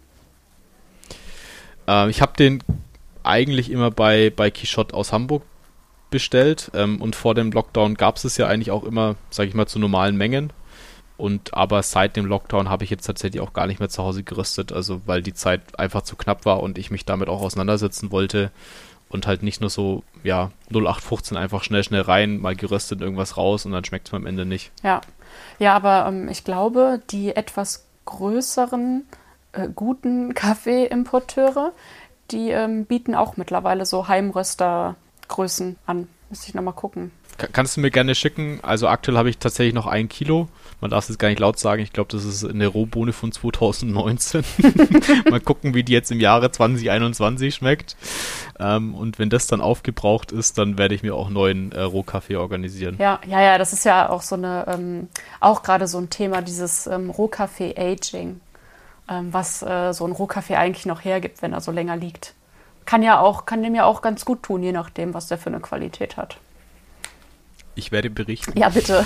Äh, ich habe den eigentlich immer bei, bei Quichotte aus Hamburg bestellt ähm, und vor dem Lockdown gab es es ja eigentlich auch immer, sage ich mal, zu normalen Mengen. Und aber seit dem Lockdown habe ich jetzt tatsächlich auch gar nicht mehr zu Hause geröstet, also weil die Zeit einfach zu knapp war und ich mich damit auch auseinandersetzen wollte und halt nicht nur so, ja, null acht fünfzehn einfach schnell, schnell rein, mal geröstet, irgendwas raus und dann schmeckt es mir am Ende nicht. Ja, ja, aber ähm, ich glaube, die etwas größeren, äh, guten Kaffeeimporteure, die ähm, bieten auch mittlerweile so Heimröstergrößen an. Müsste ich nochmal gucken. Kannst du mir gerne schicken. Also aktuell habe ich tatsächlich noch ein Kilo. Man darf es jetzt gar nicht laut sagen. Ich glaube, das ist eine Rohbohne von zwanzig neunzehn. Mal gucken, wie die jetzt im Jahre zwanzig einundzwanzig schmeckt. Ähm, und wenn das dann aufgebraucht ist, dann werde ich mir auch neuen äh, Rohkaffee organisieren. Ja, ja, ja, das ist ja auch so eine, ähm, auch gerade so ein Thema, dieses ähm, Rohkaffee-Aging, ähm, was äh, so ein Rohkaffee eigentlich noch hergibt, wenn er so länger liegt. Kann ja auch, kann dem ja auch ganz gut tun, je nachdem, was der für eine Qualität hat. Ich werde berichten. Ja, bitte.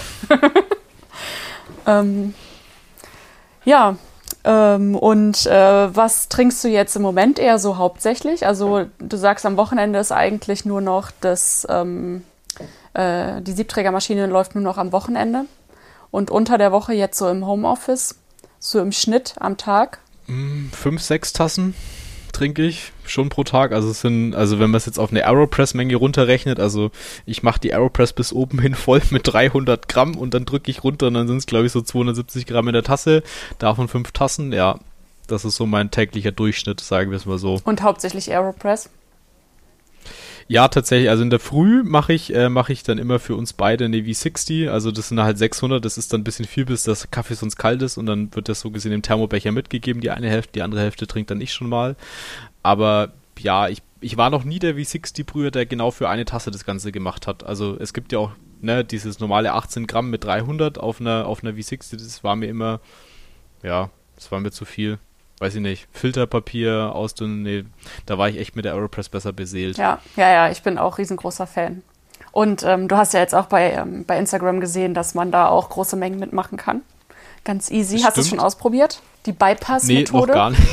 ähm, ja, ähm, und äh, was trinkst du jetzt im Moment eher so hauptsächlich? Also du sagst, am Wochenende ist eigentlich nur noch das, ähm, äh, die Siebträgermaschine läuft nur noch am Wochenende. Und unter der Woche jetzt so im Homeoffice, so im Schnitt am Tag? Mm, fünf, sechs Tassen trinke ich schon pro Tag. Also es sind, also wenn man es jetzt auf eine Aeropress-Menge runterrechnet, also ich mache die Aeropress bis oben hin voll mit dreihundert Gramm und dann drücke ich runter und dann sind es, glaube ich, so zweihundertsiebzig Gramm in der Tasse. Davon fünf Tassen, ja, das ist so mein täglicher Durchschnitt, sagen wir es mal so. Und hauptsächlich Aeropress? Ja, tatsächlich. Also in der Früh mache ich äh, mache ich dann immer für uns beide eine V sechzig. Also das sind halt sechshundert. Das ist dann ein bisschen viel, bis das Kaffee sonst kalt ist. Und dann wird das so gesehen im Thermobecher mitgegeben. Die eine Hälfte, die andere Hälfte trinkt dann ich schon mal. Aber ja, ich, ich war noch nie der V sechzig-Brüher, der genau für eine Tasse das Ganze gemacht hat. Also es gibt ja auch ne, dieses normale achtzehn Gramm mit dreihundert auf einer, auf einer V sechzig. Das war mir immer, ja, das war mir zu viel. weiß ich nicht, Filterpapier ausdünnen, nee, da war ich echt mit der AeroPress besser beseelt. Ja, ja, ja, ich bin auch riesengroßer Fan. Und ähm, du hast ja jetzt auch bei, ähm, bei Instagram gesehen, dass man da auch große Mengen mitmachen kann. Ganz easy. Hast du es schon ausprobiert? Die Bypass-Methode? Nee, noch gar nicht.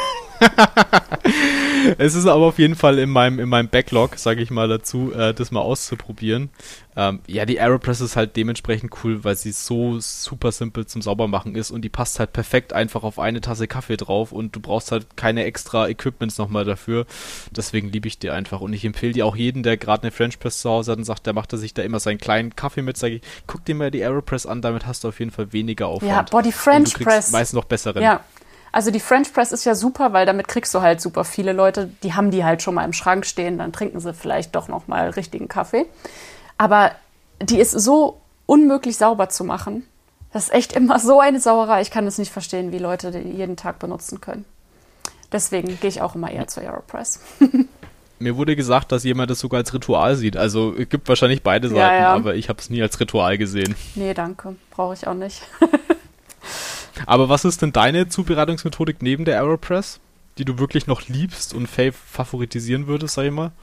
Es ist aber auf jeden Fall in meinem, in meinem Backlog, sage ich mal dazu, äh, das mal auszuprobieren. Ähm, ja, die AeroPress ist halt dementsprechend cool, weil sie so super simpel zum Saubermachen ist und die passt halt perfekt einfach auf eine Tasse Kaffee drauf und du brauchst halt keine extra Equipments nochmal dafür. Deswegen liebe ich die einfach und ich empfehle die auch jedem, der gerade eine French Press zu Hause hat und sagt, der macht er sich da immer seinen kleinen Kaffee mit, sage ich, guck dir mal die AeroPress an, damit hast du auf jeden Fall weniger Aufwand. Ja, boah, die French Press. Meist noch besseren. Ja. Also die French Press ist ja super, weil damit kriegst du halt super viele Leute, die haben die halt schon mal im Schrank stehen, dann trinken sie vielleicht doch noch mal richtigen Kaffee. Aber die ist so unmöglich sauber zu machen. Das ist echt immer so eine Sauerei. Ich kann es nicht verstehen, wie Leute die jeden Tag benutzen können. Deswegen gehe ich auch immer eher zur AeroPress. Mir wurde gesagt, dass jemand das sogar als Ritual sieht. Also es gibt wahrscheinlich beide Seiten, ja, ja. aber ich habe es nie als Ritual gesehen. Nee, danke. Brauche ich auch nicht. Aber was ist denn deine Zubereitungsmethodik neben der AeroPress, die du wirklich noch liebst und favoritisieren würdest, sag ich mal?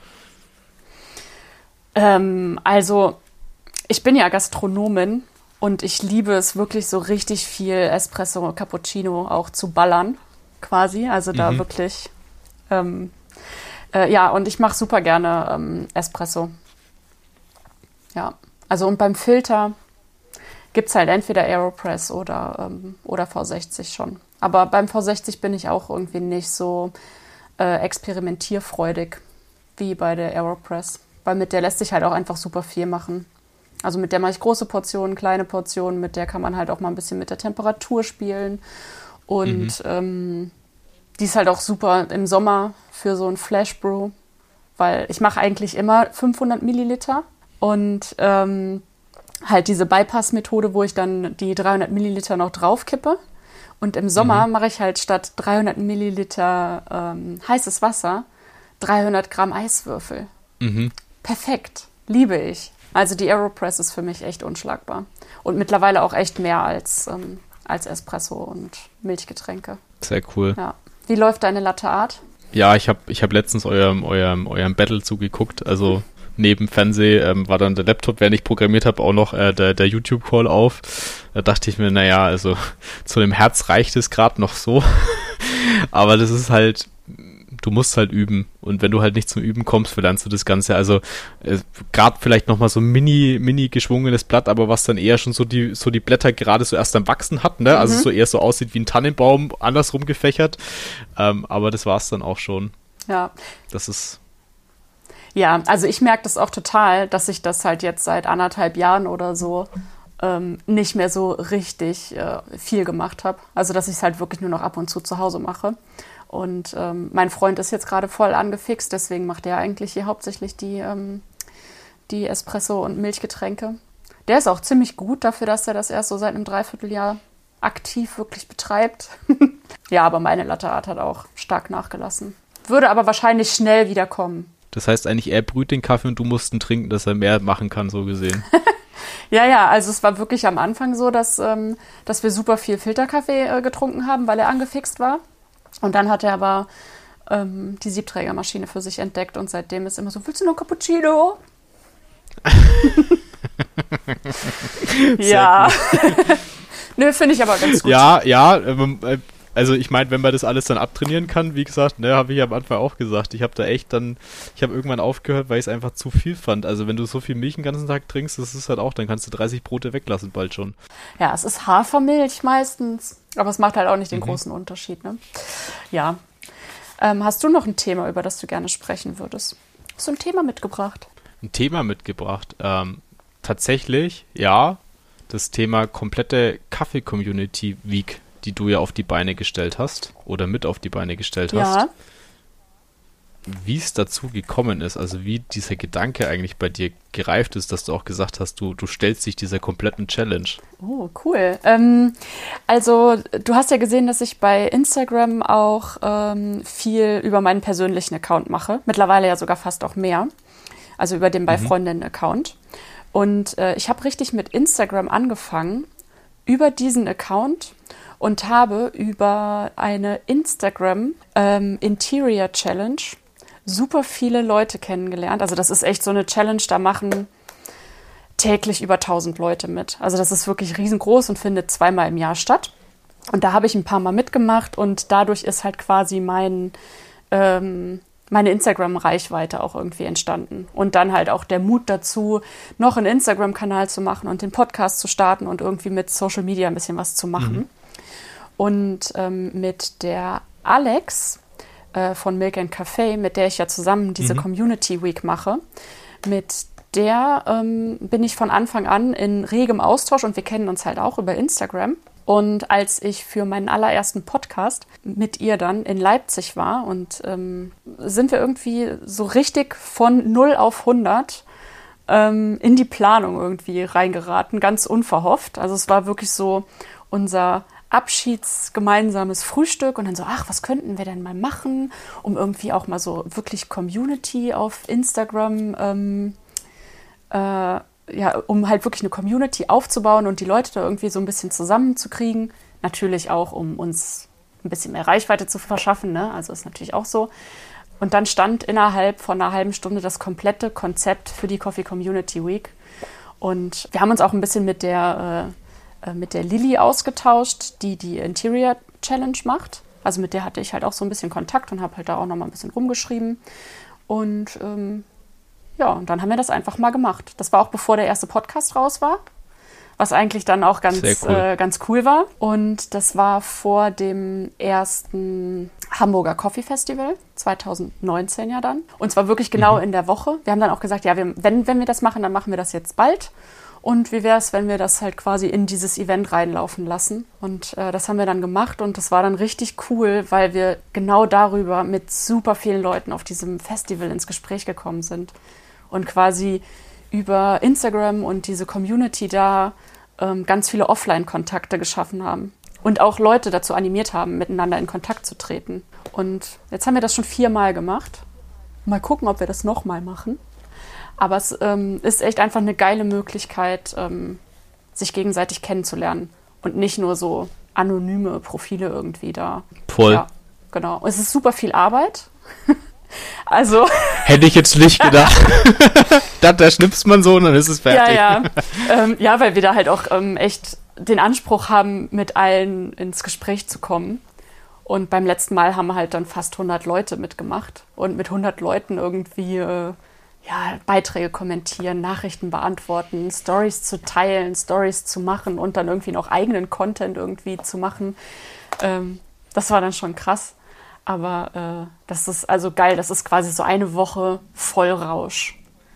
Ähm, also, ich bin ja Gastronomin und ich liebe es wirklich so richtig viel Espresso, Cappuccino auch zu ballern, quasi. Also da mhm. wirklich, ähm, äh, ja, und ich mache super gerne ähm, Espresso. Ja, also und beim Filter gibt es halt entweder AeroPress oder, ähm, oder V sechzig schon. Aber beim V sechzig bin ich auch irgendwie nicht so äh, experimentierfreudig wie bei der AeroPress. Weil mit der lässt sich halt auch einfach super viel machen. Also mit der mache ich große Portionen, kleine Portionen. Mit der kann man halt auch mal ein bisschen mit der Temperatur spielen. Und mhm. ähm, die ist halt auch super im Sommer für so ein Flash Brew. Weil ich mache eigentlich immer fünfhundert Milliliter. Und ähm, halt diese Bypass-Methode, wo ich dann die dreihundert Milliliter noch draufkippe. Und im Sommer mhm. mache ich halt statt dreihundert Milliliter ähm, heißes Wasser dreihundert Gramm Eiswürfel. Mhm. Perfekt. Liebe ich. Also die AeroPress ist für mich echt unschlagbar. Und mittlerweile auch echt mehr als, ähm, als Espresso und Milchgetränke. Sehr cool. Ja. Wie läuft deine Latte Art? Ja, ich habe ich hab letztens eurem, eurem, eurem Battle zugeguckt. Also neben Fernsehen ähm, war dann der Laptop, während ich programmiert habe, auch noch äh, der, der YouTube-Call auf. Da dachte ich mir, naja, also zu dem Herz reicht es gerade noch so. Aber das ist halt, du musst halt üben. Und wenn du halt nicht zum Üben kommst, verlernst du das Ganze. Also äh, gerade vielleicht nochmal so ein mini, mini geschwungenes Blatt, aber was dann eher schon so die, so die Blätter gerade so erst am Wachsen hat, ne? Mhm. Also so eher so aussieht wie ein Tannenbaum, andersrum gefächert. Ähm, aber das war's dann auch schon. Ja. Das ist... Ja, also ich merke das auch total, dass ich das halt jetzt seit anderthalb Jahren oder so ähm, nicht mehr so richtig äh, viel gemacht habe. Also dass ich es halt wirklich nur noch ab und zu zu Hause mache. Und ähm, mein Freund ist jetzt gerade voll angefixt, deswegen macht er eigentlich hier hauptsächlich die, ähm, die Espresso- und Milchgetränke. Der ist auch ziemlich gut dafür, dass er das erst so seit einem Dreivierteljahr aktiv wirklich betreibt. Ja, aber meine Latte Art hat auch stark nachgelassen. Würde aber wahrscheinlich schnell wieder kommen. Das heißt eigentlich, er brüht den Kaffee und du musst ihn trinken, dass er mehr machen kann, so gesehen. Ja, ja, also es war wirklich am Anfang so, dass, ähm, dass wir super viel Filterkaffee äh, getrunken haben, weil er angefixt war. Und dann hat er aber ähm, die Siebträgermaschine für sich entdeckt und seitdem ist immer so, willst du noch Cappuccino? Ja. Nö, finde ich aber ganz gut. Ja, ja, äh, also ich meine, wenn man das alles dann abtrainieren kann, wie gesagt, ne, habe ich am Anfang auch gesagt, ich habe da echt dann, ich habe irgendwann aufgehört, weil ich es einfach zu viel fand. Also wenn du so viel Milch den ganzen Tag trinkst, das ist halt auch, dann kannst du dreißig Brote weglassen bald schon. Ja, es ist Hafermilch meistens, aber es macht halt auch nicht den mhm. großen Unterschied, ne? Ja. Ähm, hast du noch ein Thema, über das du gerne sprechen würdest? Hast du ein Thema mitgebracht? Ein Thema mitgebracht? Ähm, tatsächlich, ja, das Thema komplette Kaffee-Community Week, die du ja auf die Beine gestellt hast oder mit auf die Beine gestellt hast. Ja. Wie es dazu gekommen ist, also wie dieser Gedanke eigentlich bei dir gereift ist, dass du auch gesagt hast, du, du stellst dich dieser kompletten Challenge. Oh, cool. Ähm, also du hast ja gesehen, dass ich bei Instagram auch ähm, viel über meinen persönlichen Account mache. Mittlerweile ja sogar fast auch mehr. Also über den bei mhm. Freundinnen-Account. Und äh, ich habe richtig mit Instagram angefangen, über diesen Account und habe über eine Instagram ähm, Interior Challenge super viele Leute kennengelernt. Also das ist echt so eine Challenge, da machen täglich über tausend Leute mit. Also das ist wirklich riesengroß und findet zweimal im Jahr statt. Und da habe ich ein paar Mal mitgemacht und dadurch ist halt quasi mein, ähm, meine Instagram-Reichweite auch irgendwie entstanden. Und dann halt auch der Mut dazu, noch einen Instagram-Kanal zu machen und den Podcast zu starten und irgendwie mit Social Media ein bisschen was zu machen. Mhm. Und ähm, mit der Alex äh, von Milk and Café, mit der ich ja zusammen diese mhm. Community Week mache, mit der ähm, bin ich von Anfang an in regem Austausch und wir kennen uns halt auch über Instagram. Und als ich für meinen allerersten Podcast mit ihr dann in Leipzig war und ähm, sind wir irgendwie so richtig von null auf hundert ähm, in die Planung irgendwie reingeraten, ganz unverhofft. Also es war wirklich so unser abschiedsgemeinsames Frühstück und dann so, ach, was könnten wir denn mal machen, um irgendwie auch mal so wirklich Community auf Instagram ähm, äh, ja, um halt wirklich eine Community aufzubauen und die Leute da irgendwie so ein bisschen zusammenzukriegen. Natürlich auch, um uns ein bisschen mehr Reichweite zu verschaffen, ne? Also ist natürlich auch so. Und dann stand innerhalb von einer halben Stunde das komplette Konzept für die Coffee Community Week. Und wir haben uns auch ein bisschen mit der, äh, mit der Lilly ausgetauscht, die die Interior Challenge macht. Also mit der hatte ich halt auch so ein bisschen Kontakt und habe halt da auch noch mal ein bisschen rumgeschrieben. Und ähm, ja, und dann haben wir das einfach mal gemacht. Das war auch bevor der erste Podcast raus war, was eigentlich dann auch ganz cool. Äh, ganz cool war. Und das war vor dem ersten Hamburger Coffee Festival, zwanzig neunzehn ja dann. Und zwar wirklich genau mhm. in der Woche. Wir haben dann auch gesagt, ja, wir, wenn, wenn wir das machen, dann machen wir das jetzt bald. Und wie wäre es, wenn wir das halt quasi in dieses Event reinlaufen lassen? Und äh, das haben wir dann gemacht und das war dann richtig cool, weil wir genau darüber mit super vielen Leuten auf diesem Festival ins Gespräch gekommen sind. Und quasi über Instagram und diese Community da ähm, ganz viele Offline-Kontakte geschaffen haben. Und auch Leute dazu animiert haben, miteinander in Kontakt zu treten. Und jetzt haben wir das schon viermal gemacht. Mal gucken, ob wir das nochmal machen. Aber es ähm, ist echt einfach eine geile Möglichkeit, ähm, sich gegenseitig kennenzulernen. Und nicht nur so anonyme Profile irgendwie da. Voll. Ja, genau. Und es ist super viel Arbeit. Also. Hätte ich jetzt nicht gedacht. da, da schnipst man so und dann ist es fertig. Ja, ja. ähm, ja, weil wir da halt auch ähm, echt den Anspruch haben, mit allen ins Gespräch zu kommen. Und beim letzten Mal haben halt dann fast hundert Leute mitgemacht. Und mit hundert Leuten irgendwie äh, ja, Beiträge kommentieren, Nachrichten beantworten, Stories zu teilen, Stories zu machen und dann irgendwie noch eigenen Content irgendwie zu machen. Ähm, das war dann schon krass. Aber äh, das ist also geil, das ist quasi so eine Woche Vollrausch.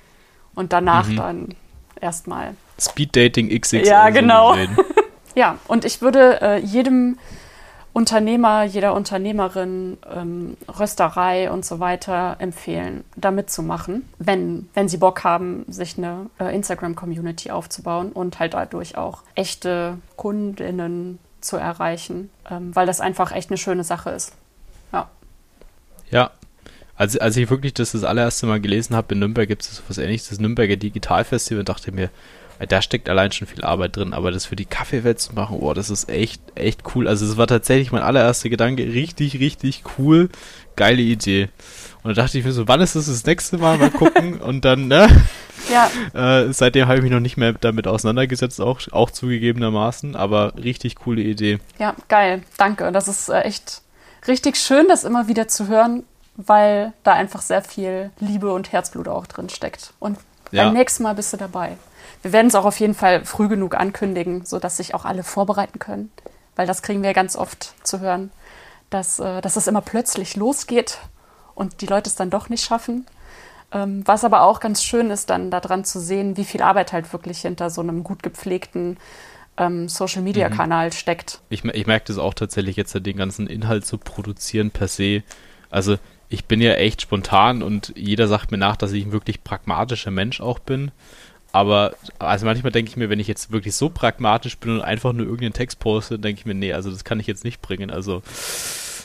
Und danach mhm. dann erstmal Speeddating X X L. Ja, genau. So ja, und ich würde äh, jedem Unternehmer, jeder Unternehmerin, ähm, Rösterei und so weiter empfehlen, da mitzumachen, wenn, wenn sie Bock haben, sich eine äh, Instagram-Community aufzubauen und halt dadurch auch echte Kundinnen zu erreichen, ähm, weil das einfach echt eine schöne Sache ist. Ja. Ja, als, als ich wirklich das das allererste Mal gelesen habe, in Nürnberg gibt es was Ähnliches, das Nürnberger Digitalfestival, dachte ich mir, da steckt allein schon viel Arbeit drin, aber das für die Kaffeewelt zu machen, oh, das ist echt, echt cool. Also es war tatsächlich mein allererster Gedanke, richtig, richtig cool, geile Idee. Und da dachte ich mir so, wann ist das das nächste Mal? Mal gucken und dann, ne? Ja. Äh, seitdem habe ich mich noch nicht mehr damit auseinandergesetzt, auch, auch zugegebenermaßen, aber richtig coole Idee. Ja, geil, danke. Das ist äh, echt richtig schön, das immer wieder zu hören, weil da einfach sehr viel Liebe und Herzblut auch drin steckt. Und ja. Beim nächsten Mal bist du dabei. Wir werden es auch auf jeden Fall früh genug ankündigen, sodass sich auch alle vorbereiten können. Weil das kriegen wir ganz oft zu hören, dass, äh, dass es immer plötzlich losgeht und die Leute es dann doch nicht schaffen. Ähm, was aber auch ganz schön ist, dann daran zu sehen, wie viel Arbeit halt wirklich hinter so einem gut gepflegten ähm, Social-Media-Kanal mhm. steckt. Ich, ich merke das auch tatsächlich jetzt, den ganzen Inhalt zu produzieren per se. Also ich bin ja echt spontan und jeder sagt mir nach, dass ich ein wirklich pragmatischer Mensch auch bin. Aber also manchmal denke ich mir, wenn ich jetzt wirklich so pragmatisch bin und einfach nur irgendeinen Text poste, denke ich mir, nee, also das kann ich jetzt nicht bringen. Also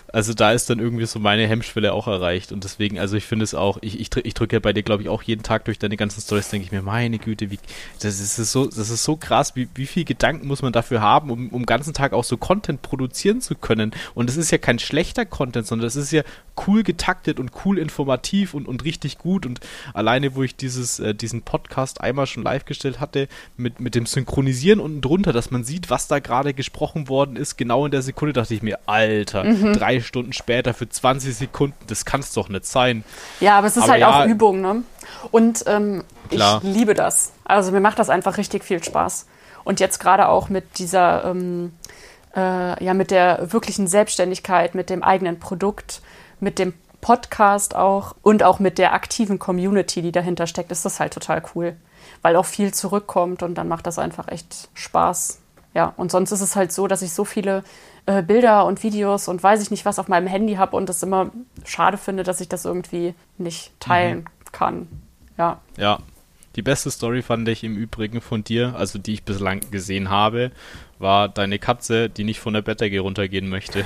Also da ist dann irgendwie so meine Hemmschwelle auch erreicht und deswegen, also ich finde es auch, ich, ich, ich drücke ja bei dir, glaube ich, auch jeden Tag durch deine ganzen Storys, denke ich mir, meine Güte, wie, das ist so, das ist so krass, wie, wie viel Gedanken muss man dafür haben, um, um den ganzen Tag auch so Content produzieren zu können. Und es ist ja kein schlechter Content, sondern es ist ja cool getaktet und cool informativ und, und richtig gut. Und alleine, wo ich dieses, äh, diesen Podcast einmal schon live gestellt hatte, mit, mit dem Synchronisieren unten drunter, dass man sieht, was da gerade gesprochen worden ist, genau in der Sekunde, dachte ich mir, Alter, mhm. drei Stunden später für zwanzig Sekunden, das kann es doch nicht sein. Ja, aber es ist aber halt ja, auch Übung, ne? Und ähm, ich liebe das. Also mir macht das einfach richtig viel Spaß. Und jetzt gerade auch mit dieser, ähm, äh, ja, mit der wirklichen Selbstständigkeit, mit dem eigenen Produkt, mit dem Podcast auch und auch mit der aktiven Community, die dahinter steckt, ist das halt total cool. Weil auch viel zurückkommt und dann macht das einfach echt Spaß. Ja, und sonst ist es halt so, dass ich so viele äh, Bilder und Videos und weiß ich nicht was auf meinem Handy habe und es immer schade finde, dass ich das irgendwie nicht teilen mhm. kann. Ja. Ja, die beste Story fand ich im Übrigen von dir, also die ich bislang gesehen habe, war deine Katze, die nicht von der Bettdecke runtergehen möchte.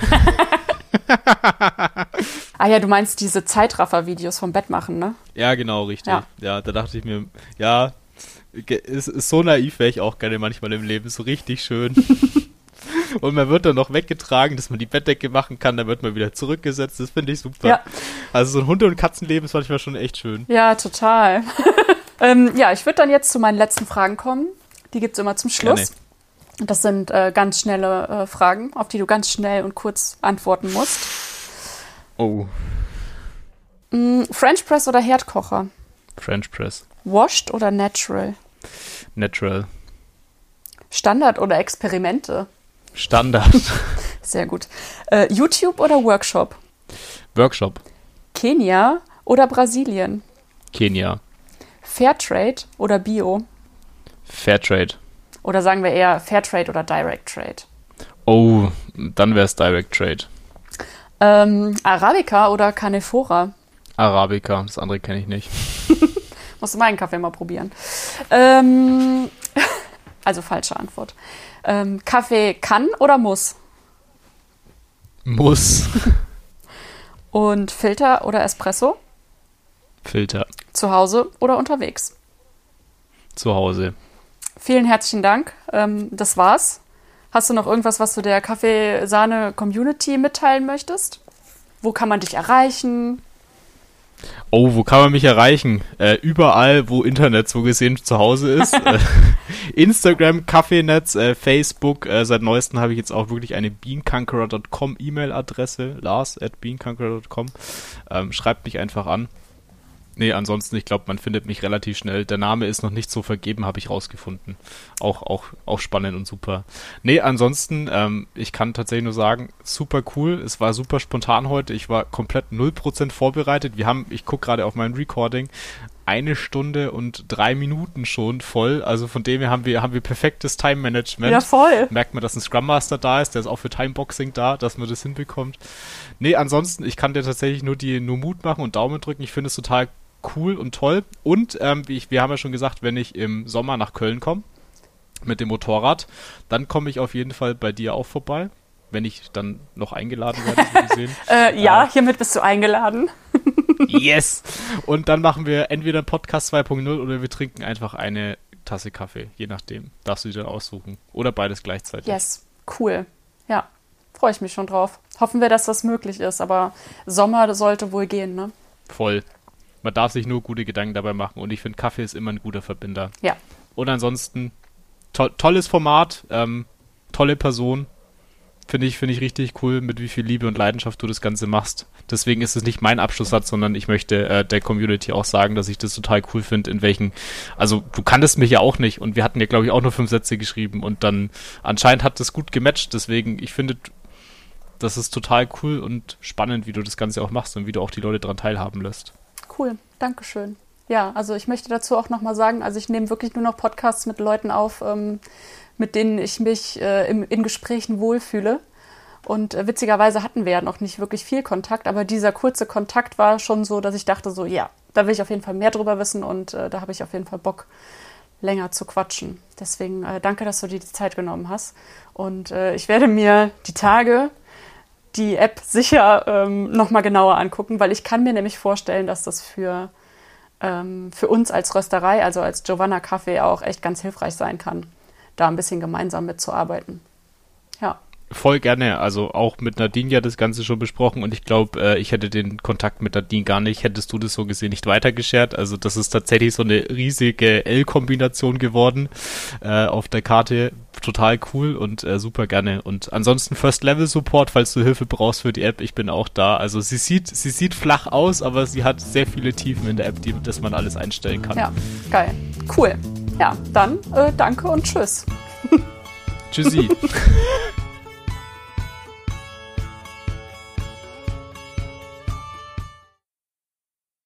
Ah ja, du meinst diese Zeitraffer-Videos vom Bett machen, ne? Ja, genau, richtig. Ja, ja da dachte ich mir, ja, ist, ist so naiv wäre ich auch gerne manchmal im Leben, so richtig schön. Und man wird dann noch weggetragen, dass man die Bettdecke machen kann, dann wird man wieder zurückgesetzt, das finde ich super. Ja. Also so ein Hunde- und Katzenleben ist manchmal schon echt schön. Ja, total. ähm, ja, ich würde dann jetzt zu meinen letzten Fragen kommen. Die gibt es immer zum Schluss. Gerne. Das sind äh, ganz schnelle äh, Fragen, auf die du ganz schnell und kurz antworten musst. Oh. Mm, French Press oder Herdkocher? French Press. Washed oder natural? Natural. Standard oder Experimente? Standard. Sehr gut. Äh, YouTube oder Workshop? Workshop. Kenia oder Brasilien? Kenia. Fairtrade oder Bio? Fairtrade. Oder sagen wir eher Fairtrade oder Direct Trade? Oh, dann wäre es Direct Trade. Ähm, Arabica oder Canephora? Arabica, das andere kenne ich nicht. Musst du meinen Kaffee mal probieren. Ähm, also falsche Antwort. Ähm, Kaffee kann oder muss? Muss. Und Filter oder Espresso? Filter. Zu Hause oder unterwegs? Zu Hause. Vielen herzlichen Dank. Ähm, das war's. Hast du noch irgendwas, was du der Kaffeesahne-Community mitteilen möchtest? Wo kann man dich erreichen? Oh, wo kann man mich erreichen? Äh, überall, wo Internet so gesehen zu Hause ist. äh, Instagram, Kaffeenetz, äh, Facebook. Äh, seit neuestem habe ich jetzt auch wirklich eine beanconqueror Punkt com E-Mail-Adresse. Lars at beanconqueror Punkt com. Ähm, schreibt mich einfach an. Nee, ansonsten, ich glaube, man findet mich relativ schnell. Der Name ist noch nicht so vergeben, habe ich rausgefunden. Auch, auch, auch spannend und super. Nee, ansonsten, ähm, ich kann tatsächlich nur sagen, super cool. Es war super spontan heute. Ich war komplett null Prozent vorbereitet. Wir haben, ich gucke gerade auf mein Recording, eine Stunde und drei Minuten schon voll. Also von dem her haben wir, haben wir perfektes Time-Management. Ja, voll. Merkt man, dass ein Scrum Master da ist, der ist auch für Timeboxing da, dass man das hinbekommt. Nee, ansonsten, ich kann dir tatsächlich nur die, nur Mut machen und Daumen drücken. Ich finde es total cool und toll. Und ähm, wie ich, wir haben ja schon gesagt, wenn ich im Sommer nach Köln komme mit dem Motorrad, dann komme ich auf jeden Fall bei dir auch vorbei, wenn ich dann noch eingeladen werde, so gesehen. äh, ja, äh, hiermit bist du eingeladen. Yes! Und dann machen wir entweder Podcast zwei Punkt null oder wir trinken einfach eine Tasse Kaffee, je nachdem. Darfst du dir dann aussuchen. Oder beides gleichzeitig. Yes, cool. Ja, freue ich mich schon drauf. Hoffen wir, dass das möglich ist, aber Sommer sollte wohl gehen, ne? Voll. Man darf sich nur gute Gedanken dabei machen und ich finde, Kaffee ist immer ein guter Verbinder. Ja. Und ansonsten, to- tolles Format, ähm, tolle Person, finde ich, finde ich richtig cool, mit wie viel Liebe und Leidenschaft du das Ganze machst. Deswegen ist es nicht mein Abschlusssatz, sondern ich möchte äh, der Community auch sagen, dass ich das total cool finde, in welchen, also du kanntest mich ja auch nicht und wir hatten ja, glaube ich, auch nur fünf Sätze geschrieben und dann anscheinend hat das gut gematcht, deswegen, ich finde, das ist total cool und spannend, wie du das Ganze auch machst und wie du auch die Leute daran teilhaben lässt. Cool, danke schön. Ja, also ich möchte dazu auch nochmal sagen, also ich nehme wirklich nur noch Podcasts mit Leuten auf, ähm, mit denen ich mich äh, im, in Gesprächen wohlfühle. Und äh, witzigerweise hatten wir ja noch nicht wirklich viel Kontakt, aber dieser kurze Kontakt war schon so, dass ich dachte so, ja, da will ich auf jeden Fall mehr drüber wissen und äh, da habe ich auf jeden Fall Bock, länger zu quatschen. Deswegen äh, danke, dass du dir die Zeit genommen hast. Und äh, ich werde mir die Tage die App sicher ähm, nochmal genauer angucken, weil ich kann mir nämlich vorstellen, dass das für, ähm, für uns als Rösterei, also als Giovanna Kaffee auch echt ganz hilfreich sein kann, da ein bisschen gemeinsam mitzuarbeiten. Ja. Voll gerne, also auch mit Nadine ja das Ganze schon besprochen und ich glaube, äh, ich hätte den Kontakt mit Nadine gar nicht, hättest du das so gesehen nicht weitergeschert, also das ist tatsächlich so eine riesige L-Kombination geworden äh, auf der Karte, total cool und äh, super gerne und ansonsten First-Level-Support, falls du Hilfe brauchst für die App, ich bin auch da, also sie sieht, sie sieht flach aus, aber sie hat sehr viele Tiefen in der App, die, dass man alles einstellen kann. Ja, geil, cool. Ja, dann äh, danke und tschüss. Tschüssi.